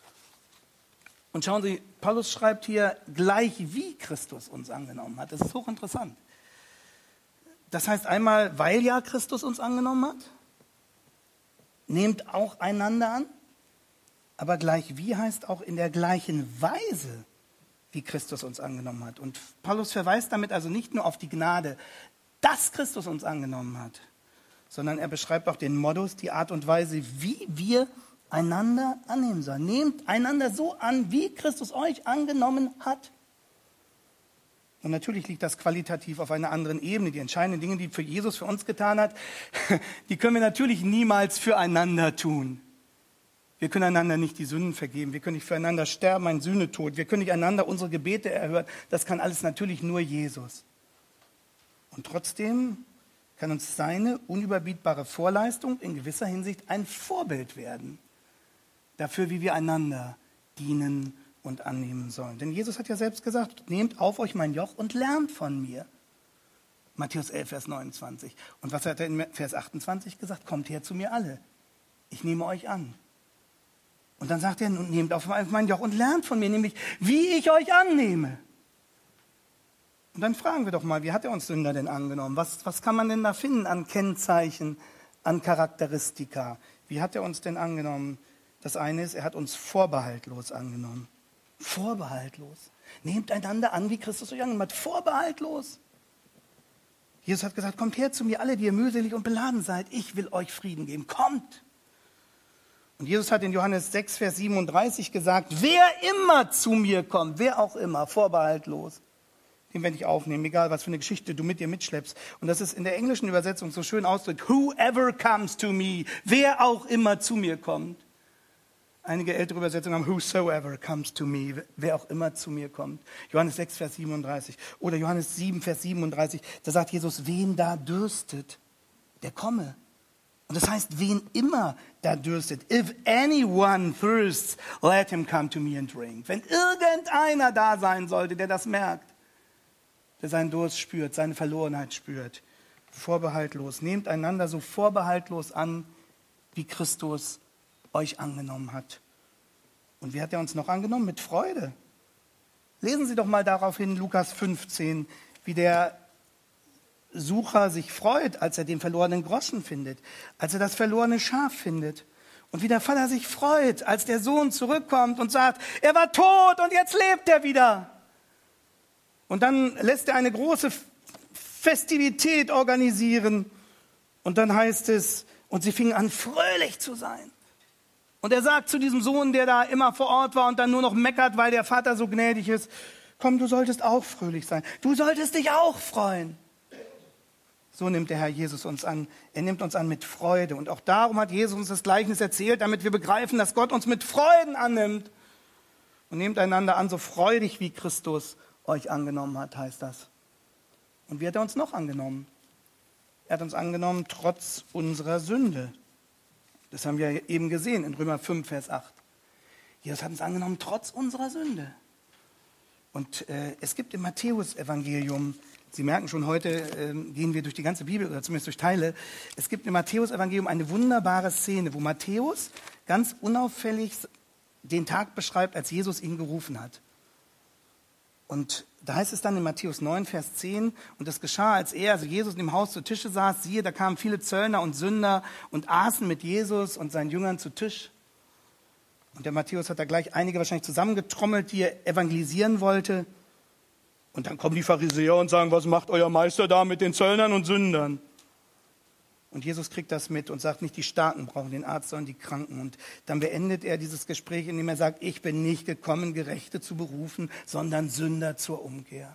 Und schauen Sie, Paulus schreibt hier, gleich wie Christus uns angenommen hat. Das ist hochinteressant. Das heißt einmal, weil ja Christus uns angenommen hat, nehmt auch einander an, aber gleich wie heißt auch in der gleichen Weise, wie Christus uns angenommen hat. Und Paulus verweist damit also nicht nur auf die Gnade, dass Christus uns angenommen hat, sondern er beschreibt auch den Modus, die Art und Weise, wie wir einander annehmen sollen. Nehmt einander so an, wie Christus euch angenommen hat. Und natürlich liegt das qualitativ auf einer anderen Ebene. Die entscheidenden Dinge, die für Jesus für uns getan hat, die können wir natürlich niemals füreinander tun. Wir können einander nicht die Sünden vergeben. Wir können nicht füreinander sterben, ein Sühnetod. Wir können nicht einander unsere Gebete erhören. Das kann alles natürlich nur Jesus. Und trotzdem kann uns seine unüberbietbare Vorleistung in gewisser Hinsicht ein Vorbild werden. Dafür, wie wir einander dienen und annehmen sollen. Denn Jesus hat ja selbst gesagt, nehmt auf euch mein Joch und lernt von mir. Matthäus 11, Vers 29. Und was hat er in Vers 28 gesagt? Kommt her zu mir alle. Ich nehme euch an. Und dann sagt er, nehmt auf mein Joch und lernt von mir, nämlich wie ich euch annehme. Und dann fragen wir doch mal, wie hat er uns Sünder denn angenommen? Was kann man denn da finden an Kennzeichen, an Charakteristika? Wie hat er uns denn angenommen? Das eine ist, er hat uns vorbehaltlos angenommen. Vorbehaltlos. Nehmt einander an, wie Christus euch angenommen hat. Vorbehaltlos. Jesus hat gesagt, kommt her zu mir, alle, die ihr mühselig und beladen seid. Ich will euch Frieden geben. Kommt. Und Jesus hat in Johannes 6, Vers 37 gesagt, wer immer zu mir kommt, wer auch immer, vorbehaltlos, den werde ich aufnehmen, egal was für eine Geschichte du mit dir mitschleppst. Und das ist in der englischen Übersetzung so schön ausgedrückt, whoever comes to me, wer auch immer zu mir kommt. Einige ältere Übersetzungen haben, whosoever comes to me, wer auch immer zu mir kommt. Johannes 6, Vers 37 oder Johannes 7, Vers 37, da sagt Jesus, wen da dürstet, der komme. Und das heißt, wen immer da dürstet. If anyone thirsts, let him come to me and drink. Wenn irgendeiner da sein sollte, der das merkt, der seinen Durst spürt, seine Verlorenheit spürt, vorbehaltlos, nehmt einander so vorbehaltlos an, wie Christus euch angenommen hat. Und wie hat er uns noch angenommen? Mit Freude. Lesen Sie doch mal darauf hin, Lukas 15, wie der Sucher sich freut, als er den verlorenen Groschen findet, als er das verlorene Schaf findet. Und wie der Vater sich freut, als der Sohn zurückkommt und sagt, er war tot und jetzt lebt er wieder. Und dann lässt er eine große Festivität organisieren. Und dann heißt es, und sie fingen an, fröhlich zu sein. Und er sagt zu diesem Sohn, der da immer vor Ort war und dann nur noch meckert, weil der Vater so gnädig ist, komm, du solltest auch fröhlich sein. Du solltest dich auch freuen. So nimmt der Herr Jesus uns an. Er nimmt uns an mit Freude. Und auch darum hat Jesus uns das Gleichnis erzählt, damit wir begreifen, dass Gott uns mit Freuden annimmt. Und nehmt einander an, so freudig wie Christus euch angenommen hat, heißt das. Und wie hat er uns noch angenommen? Er hat uns angenommen trotz unserer Sünde. Das haben wir eben gesehen in Römer 5, Vers 8. Jesus hat uns angenommen trotz unserer Sünde. Und es gibt im Matthäus-Evangelium, Sie merken schon, heute gehen wir durch die ganze Bibel oder zumindest durch Teile. Es gibt im Matthäus-Evangelium eine wunderbare Szene, wo Matthäus ganz unauffällig den Tag beschreibt, als Jesus ihn gerufen hat. Und da heißt es dann in Matthäus 9, Vers 10, und es geschah, als er, also Jesus, in dem Haus zu Tische saß, siehe, da kamen viele Zöllner und Sünder und aßen mit Jesus und seinen Jüngern zu Tisch. Und der Matthäus hat da gleich einige wahrscheinlich zusammengetrommelt, die er evangelisieren wollte. Und dann kommen die Pharisäer und sagen, was macht euer Meister da mit den Zöllnern und Sündern? Und Jesus kriegt das mit und sagt, nicht die Starken brauchen den Arzt, sondern die Kranken. Und dann beendet er dieses Gespräch, indem er sagt, ich bin nicht gekommen, Gerechte zu berufen, sondern Sünder zur Umkehr.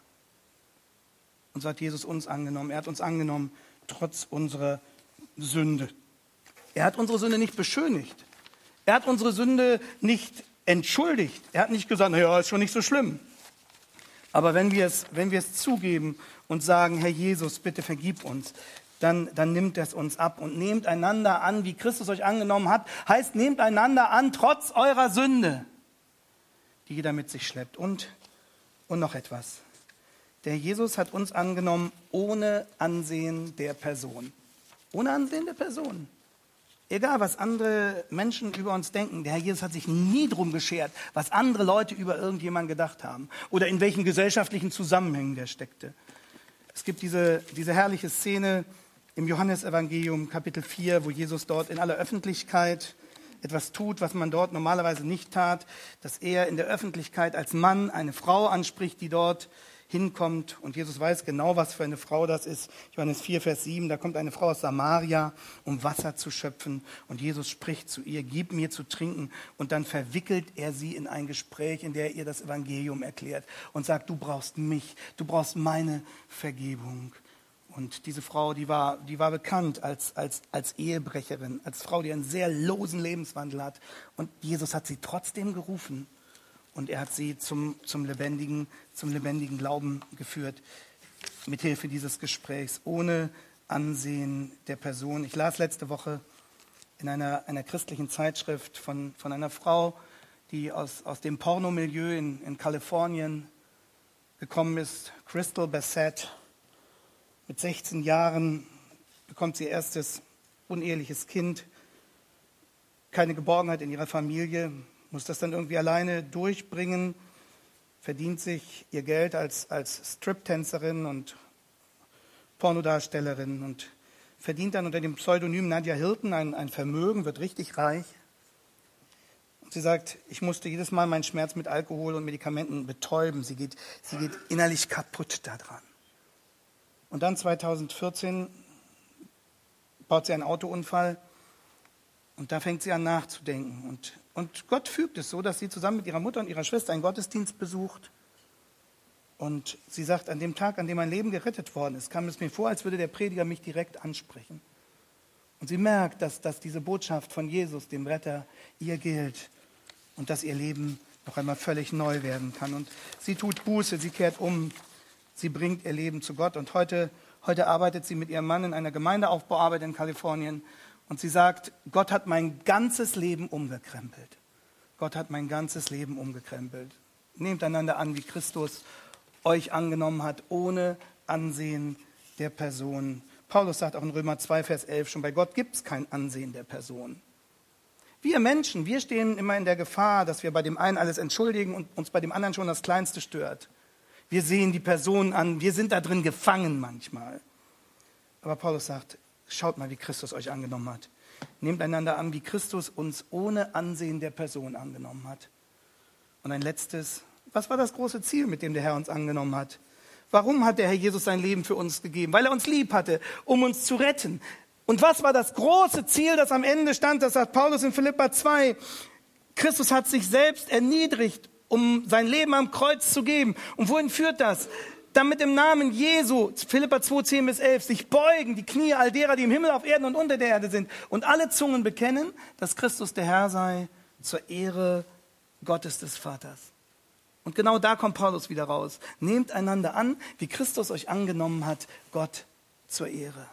Und so hat Jesus uns angenommen. Er hat uns angenommen, trotz unserer Sünde. Er hat unsere Sünde nicht beschönigt. Er hat unsere Sünde nicht entschuldigt. Er hat nicht gesagt, naja, ist schon nicht so schlimm. Aber wenn wir es zugeben und sagen, Herr Jesus, bitte vergib uns, dann nimmt es uns ab und nehmt einander an, wie Christus euch angenommen hat. Heißt, nehmt einander an, trotz eurer Sünde, die jeder mit sich schleppt. Und noch etwas. Der Jesus hat uns angenommen ohne Ansehen der Person. Ohne Ansehen der Person. Egal, was andere Menschen über uns denken, der Herr Jesus hat sich nie drum geschert, was andere Leute über irgendjemanden gedacht haben oder in welchen gesellschaftlichen Zusammenhängen der steckte. Es gibt diese herrliche Szene im Johannesevangelium, Kapitel 4, wo Jesus dort in aller Öffentlichkeit etwas tut, was man dort normalerweise nicht tat, dass er in der Öffentlichkeit als Mann eine Frau anspricht, die dort hinkommt. Und Jesus weiß genau, was für eine Frau das ist. Johannes 4, Vers 7, da kommt eine Frau aus Samaria, um Wasser zu schöpfen. Und Jesus spricht zu ihr, gib mir zu trinken. Und dann verwickelt er sie in ein Gespräch, in der er ihr das Evangelium erklärt und sagt, du brauchst mich, du brauchst meine Vergebung. Und diese Frau, die war bekannt als Ehebrecherin, als Frau, die einen sehr losen Lebenswandel hat. Und Jesus hat sie trotzdem gerufen. Und er hat sie zum lebendigen Glauben geführt, mithilfe dieses Gesprächs, ohne Ansehen der Person. Ich las letzte Woche in einer christlichen Zeitschrift von einer Frau, die aus dem Pornomilieu in Kalifornien gekommen ist, Crystal Bassett. Mit 16 Jahren bekommt sie ihr erstes uneheliches Kind, keine Geborgenheit in ihrer Familie, muss das dann irgendwie alleine durchbringen, verdient sich ihr Geld als Striptänzerin und Pornodarstellerin und verdient dann unter dem Pseudonym Nadia Hilton ein Vermögen, wird richtig reich. Und sie sagt, ich musste jedes Mal meinen Schmerz mit Alkohol und Medikamenten betäuben. Sie geht innerlich kaputt daran. Und dann 2014 baut sie einen Autounfall und da fängt sie an nachzudenken. Und Gott fügt es so, dass sie zusammen mit ihrer Mutter und ihrer Schwester einen Gottesdienst besucht. Und sie sagt, an dem Tag, an dem mein Leben gerettet worden ist, kam es mir vor, als würde der Prediger mich direkt ansprechen. Und sie merkt, dass diese Botschaft von Jesus, dem Retter, ihr gilt und dass ihr Leben noch einmal völlig neu werden kann. Und sie tut Buße, sie kehrt um, sie bringt ihr Leben zu Gott. Und heute arbeitet sie mit ihrem Mann in einer Gemeindeaufbauarbeit in Kalifornien. Und sie sagt, Gott hat mein ganzes Leben umgekrempelt. Gott hat mein ganzes Leben umgekrempelt. Nehmt einander an, wie Christus euch angenommen hat, ohne Ansehen der Person. Paulus sagt auch in Römer 2, Vers 11 schon, bei Gott gibt es kein Ansehen der Person. Wir Menschen, wir stehen immer in der Gefahr, dass wir bei dem einen alles entschuldigen und uns bei dem anderen schon das Kleinste stört. Wir sehen die Person an, wir sind da drin gefangen manchmal. Aber Paulus sagt, schaut mal, wie Christus euch angenommen hat. Nehmt einander an, wie Christus uns ohne Ansehen der Person angenommen hat. Und ein letztes, was war das große Ziel, mit dem der Herr uns angenommen hat? Warum hat der Herr Jesus sein Leben für uns gegeben? Weil er uns lieb hatte, um uns zu retten. Und was war das große Ziel, das am Ende stand? Das sagt Paulus in Philipper 2. Christus hat sich selbst erniedrigt, um sein Leben am Kreuz zu geben. Und wohin führt das? Damit im Namen Jesu, Philipper 2, 10 bis 11, sich beugen die Knie all derer, die im Himmel, auf Erden und unter der Erde sind. Und alle Zungen bekennen, dass Christus der Herr sei, zur Ehre Gottes des Vaters. Und genau da kommt Paulus wieder raus. Nehmt einander an, wie Christus euch angenommen hat, Gott zur Ehre.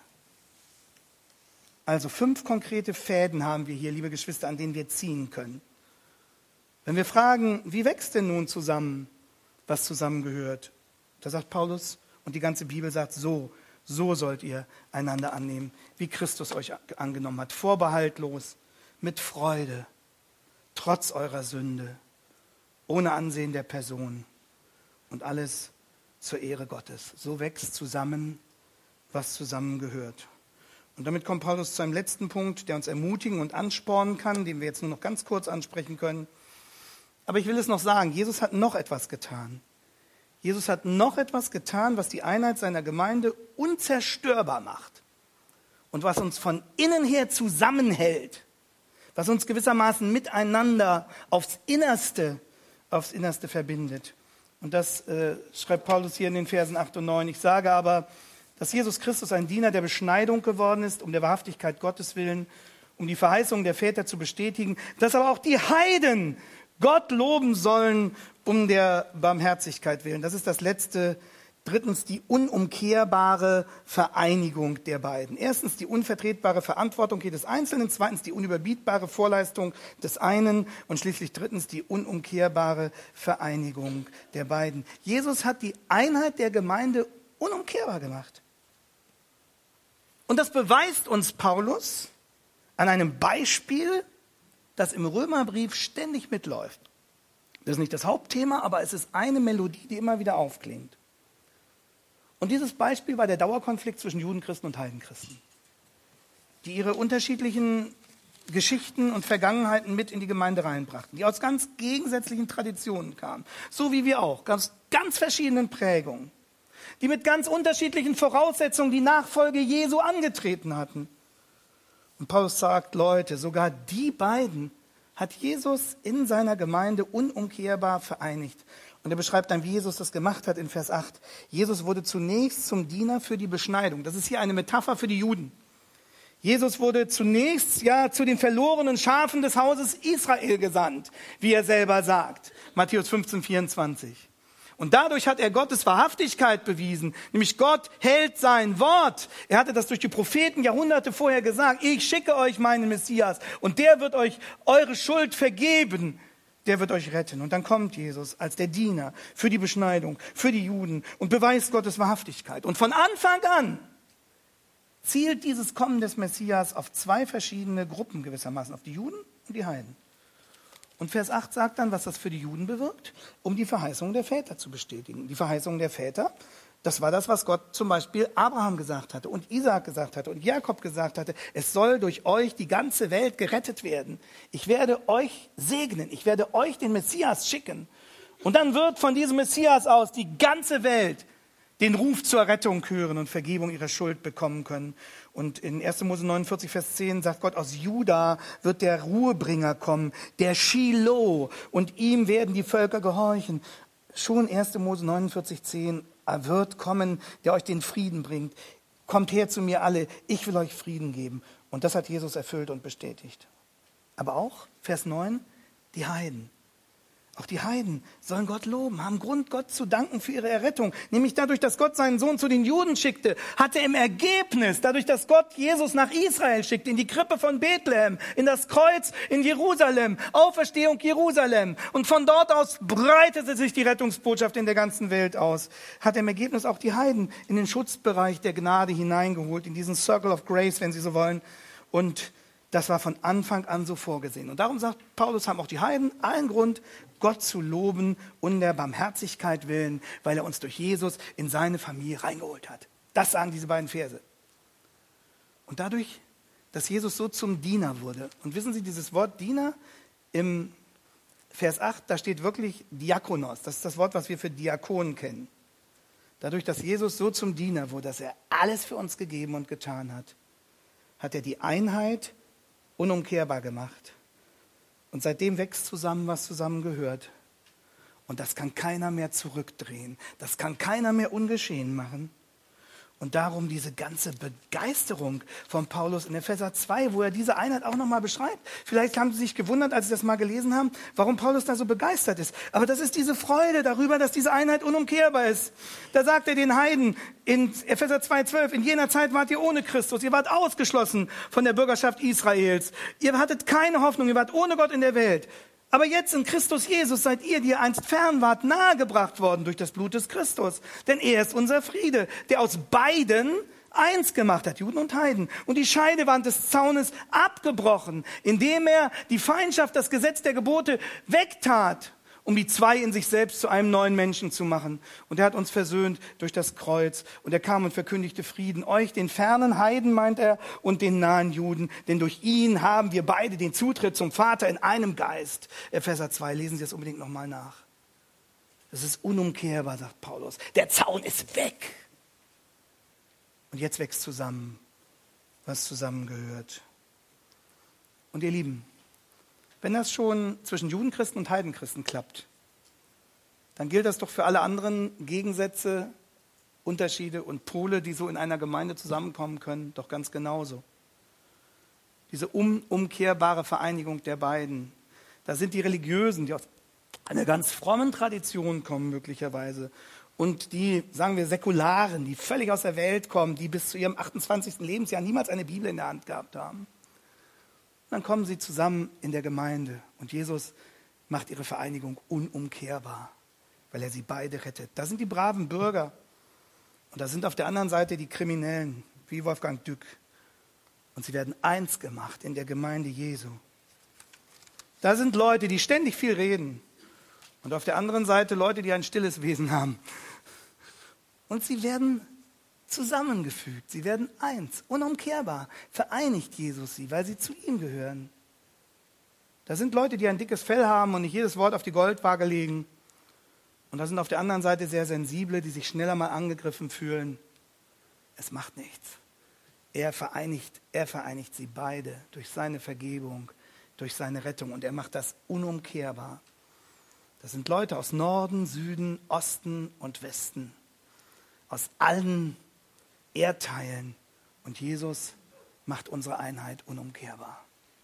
Also 5 konkrete Fäden haben wir hier, liebe Geschwister, an denen wir ziehen können. Wenn wir fragen, wie wächst denn nun zusammen, was zusammengehört? Da sagt Paulus und die ganze Bibel sagt, so sollt ihr einander annehmen, wie Christus euch angenommen hat. Vorbehaltlos, mit Freude, trotz eurer Sünde, ohne Ansehen der Person und alles zur Ehre Gottes. So wächst zusammen, was zusammengehört. Und damit kommt Paulus zu einem letzten Punkt, der uns ermutigen und anspornen kann, den wir jetzt nur noch ganz kurz ansprechen können. Aber ich will es noch sagen, Jesus hat noch etwas getan. Jesus hat noch etwas getan, was die Einheit seiner Gemeinde unzerstörbar macht und was uns von innen her zusammenhält, was uns gewissermaßen miteinander aufs Innerste verbindet. Und das schreibt Paulus hier in den Versen 8 und 9. Ich sage aber, dass Jesus Christus ein Diener der Beschneidung geworden ist, um der Wahrhaftigkeit Gottes willen, um die Verheißungen der Väter zu bestätigen, dass aber auch die Heiden Gott loben sollen um der Barmherzigkeit willen. Das ist das letzte Drittens die unumkehrbare Vereinigung der beiden. Erstens die unvertretbare Verantwortung jedes Einzelnen. Zweitens die unüberbietbare Vorleistung des einen. Und schließlich drittens die unumkehrbare Vereinigung der beiden. Jesus hat die Einheit der Gemeinde unumkehrbar gemacht. Und das beweist uns Paulus an einem Beispiel, das im Römerbrief ständig mitläuft. Das ist nicht das Hauptthema, aber es ist eine Melodie, die immer wieder aufklingt. Und dieses Beispiel war der Dauerkonflikt zwischen Judenchristen und Heidenchristen, die ihre unterschiedlichen Geschichten und Vergangenheiten mit in die Gemeinde reinbrachten, die aus ganz gegensätzlichen Traditionen kamen, so wie wir auch, ganz verschiedenen Prägungen, die mit ganz unterschiedlichen Voraussetzungen die Nachfolge Jesu angetreten hatten. Und Paulus sagt, Leute, sogar die beiden hat Jesus in seiner Gemeinde unumkehrbar vereinigt. Und er beschreibt dann, wie Jesus das gemacht hat in Vers 8. Jesus wurde zunächst zum Diener für die Beschneidung. Das ist hier eine Metapher für die Juden. Jesus wurde zunächst zu den verlorenen Schafen des Hauses Israel gesandt, wie er selber sagt. Matthäus 15, 24. Und dadurch hat er Gottes Wahrhaftigkeit bewiesen, nämlich Gott hält sein Wort. Er hatte das durch die Propheten Jahrhunderte vorher gesagt. Ich schicke euch meinen Messias und der wird euch eure Schuld vergeben. Der wird euch retten. Und dann kommt Jesus als der Diener für die Beschneidung, für die Juden und beweist Gottes Wahrhaftigkeit. Und von Anfang an zielt dieses Kommen des Messias auf zwei verschiedene Gruppen gewissermaßen, auf die Juden und die Heiden. Und Vers 8 sagt dann, was das für die Juden bewirkt, um die Verheißung der Väter zu bestätigen. Die Verheißung der Väter, das war das, was Gott zum Beispiel Abraham gesagt hatte und Isaak gesagt hatte und Jakob gesagt hatte. Es soll durch euch die ganze Welt gerettet werden. Ich werde euch segnen, ich werde euch den Messias schicken. Und dann wird von diesem Messias aus die ganze Welt den Ruf zur Rettung hören und Vergebung ihrer Schuld bekommen können. Und in 1. Mose 49, Vers 10 sagt Gott, aus Juda wird der Ruhebringer kommen, der Shiloh, und ihm werden die Völker gehorchen. Schon 1. Mose 49, 10, er wird kommen, der euch den Frieden bringt. Kommt her zu mir alle, ich will euch Frieden geben. Und das hat Jesus erfüllt und bestätigt. Aber auch, Vers 9, die Heiden. Auch die Heiden sollen Gott loben, haben Grund, Gott zu danken für ihre Errettung. Nämlich dadurch, dass Gott seinen Sohn zu den Juden schickte, hat er im Ergebnis, dadurch, dass Gott Jesus nach Israel schickte, in die Krippe von Bethlehem, in das Kreuz in Jerusalem, Auferstehung Jerusalem. Und von dort aus breitete sich die Rettungsbotschaft in der ganzen Welt aus. Hat er im Ergebnis auch die Heiden in den Schutzbereich der Gnade hineingeholt, in diesen Circle of Grace, wenn Sie so wollen. Und das war von Anfang an so vorgesehen. Und darum sagt Paulus, haben auch die Heiden allen Grund, Gott zu loben, um der Barmherzigkeit willen, weil er uns durch Jesus in seine Familie reingeholt hat. Das sagen diese beiden Verse. Und dadurch, dass Jesus so zum Diener wurde. Und wissen Sie, dieses Wort Diener im Vers 8, da steht wirklich Diakonos. Das ist das Wort, was wir für Diakon kennen. Dadurch, dass Jesus so zum Diener wurde, dass er alles für uns gegeben und getan hat, hat er die Einheit unumkehrbar gemacht. Und seitdem wächst zusammen, was zusammengehört. Und das kann keiner mehr zurückdrehen. Das kann keiner mehr ungeschehen machen. Und darum diese ganze Begeisterung von Paulus in Epheser 2, wo er diese Einheit auch nochmal beschreibt. Vielleicht haben Sie sich gewundert, als Sie das mal gelesen haben, warum Paulus da so begeistert ist. Aber das ist diese Freude darüber, dass diese Einheit unumkehrbar ist. Da sagt er den Heiden in Epheser 2,12, in jener Zeit wart ihr ohne Christus, ihr wart ausgeschlossen von der Bürgerschaft Israels. Ihr hattet keine Hoffnung, ihr wart ohne Gott in der Welt. Aber jetzt in Christus Jesus seid ihr, die ihr einst fern wart, nahegebracht worden durch das Blut des Christus. Denn er ist unser Friede, der aus beiden eins gemacht hat, Juden und Heiden. Und die Scheidewand des Zaunes abgebrochen, indem er die Feindschaft, das Gesetz der Gebote wegtat, um die zwei in sich selbst zu einem neuen Menschen zu machen. Und er hat uns versöhnt durch das Kreuz. Und er kam und verkündigte Frieden. Euch, den fernen Heiden, meint er, und den nahen Juden. Denn durch ihn haben wir beide den Zutritt zum Vater in einem Geist. Epheser 2, lesen Sie das unbedingt nochmal nach. Das ist unumkehrbar, sagt Paulus. Der Zaun ist weg. Und jetzt wächst zusammen, was zusammengehört. Und ihr Lieben, wenn das schon zwischen Judenchristen und Heidenchristen klappt, dann gilt das doch für alle anderen Gegensätze, Unterschiede und Pole, die so in einer Gemeinde zusammenkommen können, doch ganz genauso. Diese unumkehrbare Vereinigung der beiden. Da sind die Religiösen, die aus einer ganz frommen Tradition kommen möglicherweise und die, sagen wir, Säkularen, die völlig aus der Welt kommen, die bis zu ihrem 28. Lebensjahr niemals eine Bibel in der Hand gehabt haben. Und dann kommen sie zusammen in der Gemeinde und Jesus macht ihre Vereinigung unumkehrbar, weil er sie beide rettet. Da sind die braven Bürger und da sind auf der anderen Seite die Kriminellen, wie Wolfgang Dück. Und sie werden eins gemacht in der Gemeinde Jesu. Da sind Leute, die ständig viel reden. Und auf der anderen Seite Leute, die ein stilles Wesen haben. Und sie werden zusammengefügt. Sie werden eins, unumkehrbar. Vereinigt Jesus sie, weil sie zu ihm gehören. Da sind Leute, die ein dickes Fell haben und nicht jedes Wort auf die Goldwaage legen. Und da sind auf der anderen Seite sehr sensible, die sich schneller mal angegriffen fühlen. Es macht nichts. Er vereinigt sie beide durch seine Vergebung, durch seine Rettung. Und er macht das unumkehrbar. Das sind Leute aus Norden, Süden, Osten und Westen. Aus allen Erdteilen. Und Jesus macht unsere Einheit unumkehrbar.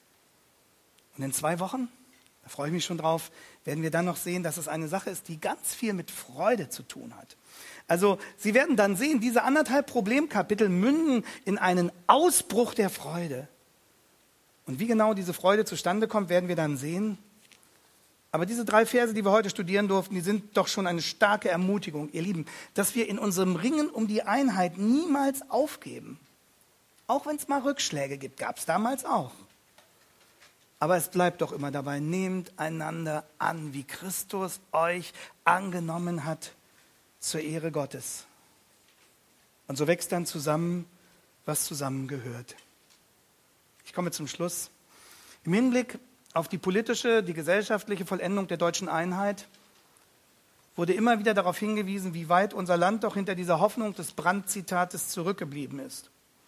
Und in 2 Wochen, da freue ich mich schon drauf, werden wir dann noch sehen, dass es eine Sache ist, die ganz viel mit Freude zu tun hat. Also Sie werden dann sehen, diese 1,5 Problemkapitel münden in einen Ausbruch der Freude. Und wie genau diese Freude zustande kommt, werden wir dann sehen. Aber diese 3 Verse, die wir heute studieren durften, die sind doch schon eine starke Ermutigung, ihr Lieben, dass wir in unserem Ringen um die Einheit niemals aufgeben. Auch wenn es mal Rückschläge gibt, gab es damals auch. Aber es bleibt doch immer dabei, nehmt einander an, wie Christus euch angenommen hat zur Ehre Gottes. Und so wächst dann zusammen, was zusammengehört. Ich komme zum Schluss. Im Hinblick auf die politische, die gesellschaftliche Vollendung der deutschen Einheit wurde immer wieder darauf hingewiesen, wie weit unser Land doch hinter dieser Hoffnung des Brandt-Zitates zurückgeblieben ist.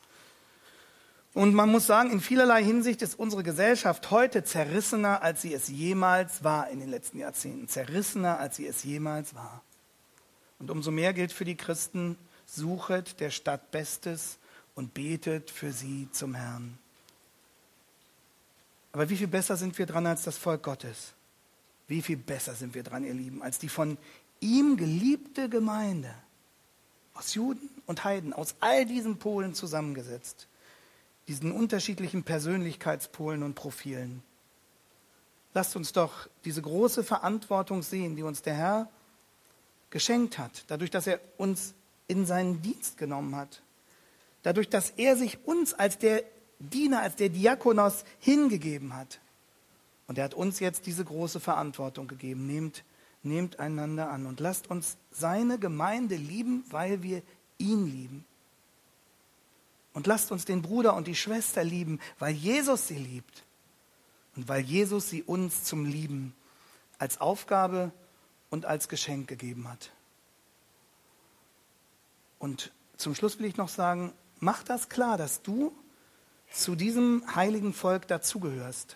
Und man muss sagen, in vielerlei Hinsicht ist unsere Gesellschaft heute zerrissener, als sie es jemals war in den letzten Jahrzehnten. Zerrissener, als sie es jemals war. Und umso mehr gilt für die Christen, suchet der Stadt Bestes und betet für sie zum Herrn. Aber wie viel besser sind wir dran als das Volk Gottes? Wie viel besser sind wir dran, ihr Lieben, als die von ihm geliebte Gemeinde, aus Juden und Heiden, aus all diesen Polen zusammengesetzt, diesen unterschiedlichen Persönlichkeitspolen und Profilen. Lasst uns doch diese große Verantwortung sehen, die uns der Herr geschenkt hat, dadurch, dass er uns in seinen Dienst genommen hat, dadurch, dass er sich uns als der Diener, als der Diakonos hingegeben hat. Und er hat uns jetzt diese große Verantwortung gegeben. Nehmt einander an und lasst uns seine Gemeinde lieben, weil wir ihn lieben. Und lasst uns den Bruder und die Schwester lieben, weil Jesus sie liebt. Und weil Jesus sie uns zum Lieben als Aufgabe und als Geschenk gegeben hat. Und zum Schluss will ich noch sagen, mach das klar, dass du zu diesem heiligen Volk dazugehörst.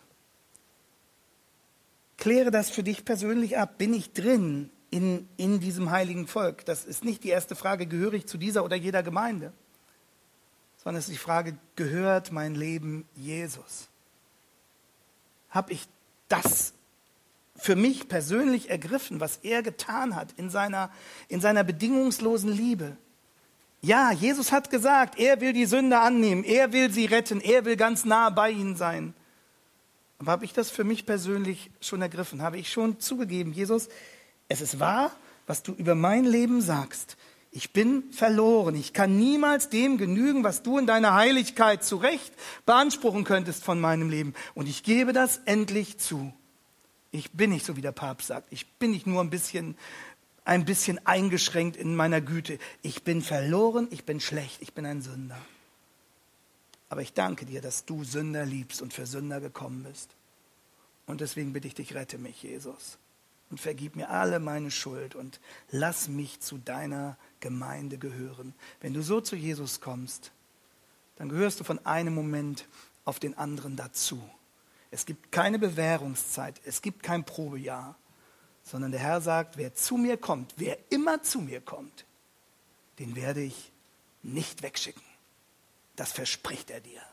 Kläre das für dich persönlich ab. Bin ich drin in diesem heiligen Volk? Das ist nicht die erste Frage, gehöre ich zu dieser oder jeder Gemeinde? Sondern es ist die Frage, gehört mein Leben Jesus? Habe ich das für mich persönlich ergriffen, was er getan hat in seiner bedingungslosen Liebe? Ja, Jesus hat gesagt, er will die Sünder annehmen, er will sie retten, er will ganz nah bei ihnen sein. Aber habe ich das für mich persönlich schon ergriffen? Habe ich schon zugegeben, Jesus, es ist wahr, was du über mein Leben sagst. Ich bin verloren, ich kann niemals dem genügen, was du in deiner Heiligkeit zu Recht beanspruchen könntest von meinem Leben. Und ich gebe das endlich zu. Ich bin nicht so, wie der Papst sagt, ich bin nicht nur ein bisschen eingeschränkt in meiner Güte. Ich bin verloren, ich bin schlecht, ich bin ein Sünder. Aber ich danke dir, dass du Sünder liebst und für Sünder gekommen bist. Und deswegen bitte ich dich, rette mich, Jesus. Und vergib mir alle meine Schuld und lass mich zu deiner Gemeinde gehören. Wenn du so zu Jesus kommst, dann gehörst du von einem Moment auf den anderen dazu. Es gibt keine Bewährungszeit, es gibt kein Probejahr, sondern der Herr sagt, wer zu mir kommt, wer immer zu mir kommt, den werde ich nicht wegschicken. Das verspricht er dir.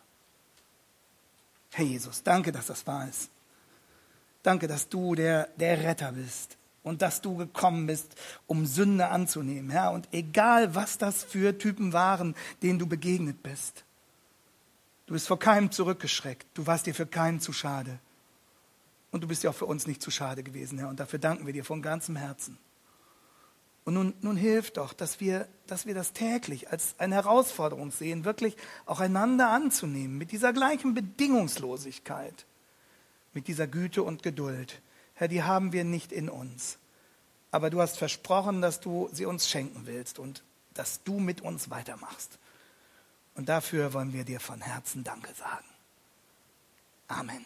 Herr Jesus, danke, dass das wahr ist. Danke, dass du der Retter bist. und dass du gekommen bist, um Sünde anzunehmen, Herr. Und egal, was das für Typen waren, denen du begegnet bist, du bist vor keinem zurückgeschreckt. Du warst dir für keinen zu schade. Und du bist ja auch für uns nicht zu schade gewesen, Herr. Und dafür danken wir dir von ganzem Herzen. Und nun hilf doch, dass wir das täglich als eine Herausforderung sehen, wirklich auch einander anzunehmen, mit dieser gleichen Bedingungslosigkeit, mit dieser Güte und Geduld. Herr, die haben wir nicht in uns. Aber du hast versprochen, dass du sie uns schenken willst und dass du mit uns weitermachst. Und dafür wollen wir dir von Herzen Danke sagen. Amen.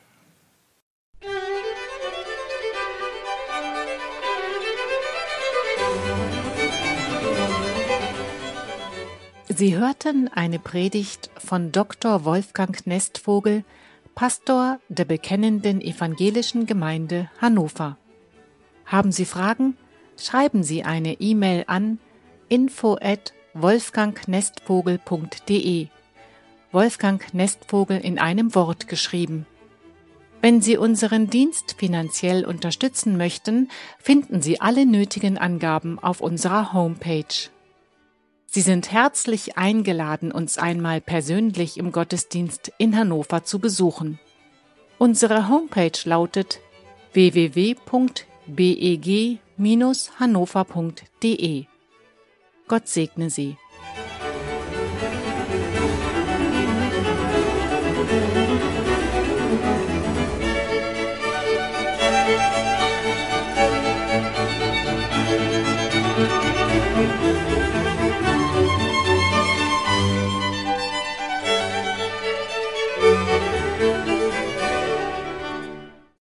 Sie hörten eine Predigt von Dr. Wolfgang Nestvogel, Pastor der Bekennenden Evangelischen Gemeinde Hannover. Haben Sie Fragen? Schreiben Sie eine E-Mail an info@wolfgangnestvogel.de. Wolfgang Nestvogel in einem Wort geschrieben. Wenn Sie unseren Dienst finanziell unterstützen möchten, finden Sie alle nötigen Angaben auf unserer Homepage. Sie sind herzlich eingeladen, uns einmal persönlich im Gottesdienst in Hannover zu besuchen. Unsere Homepage lautet www.beg-hannover.de. Gott segne Sie.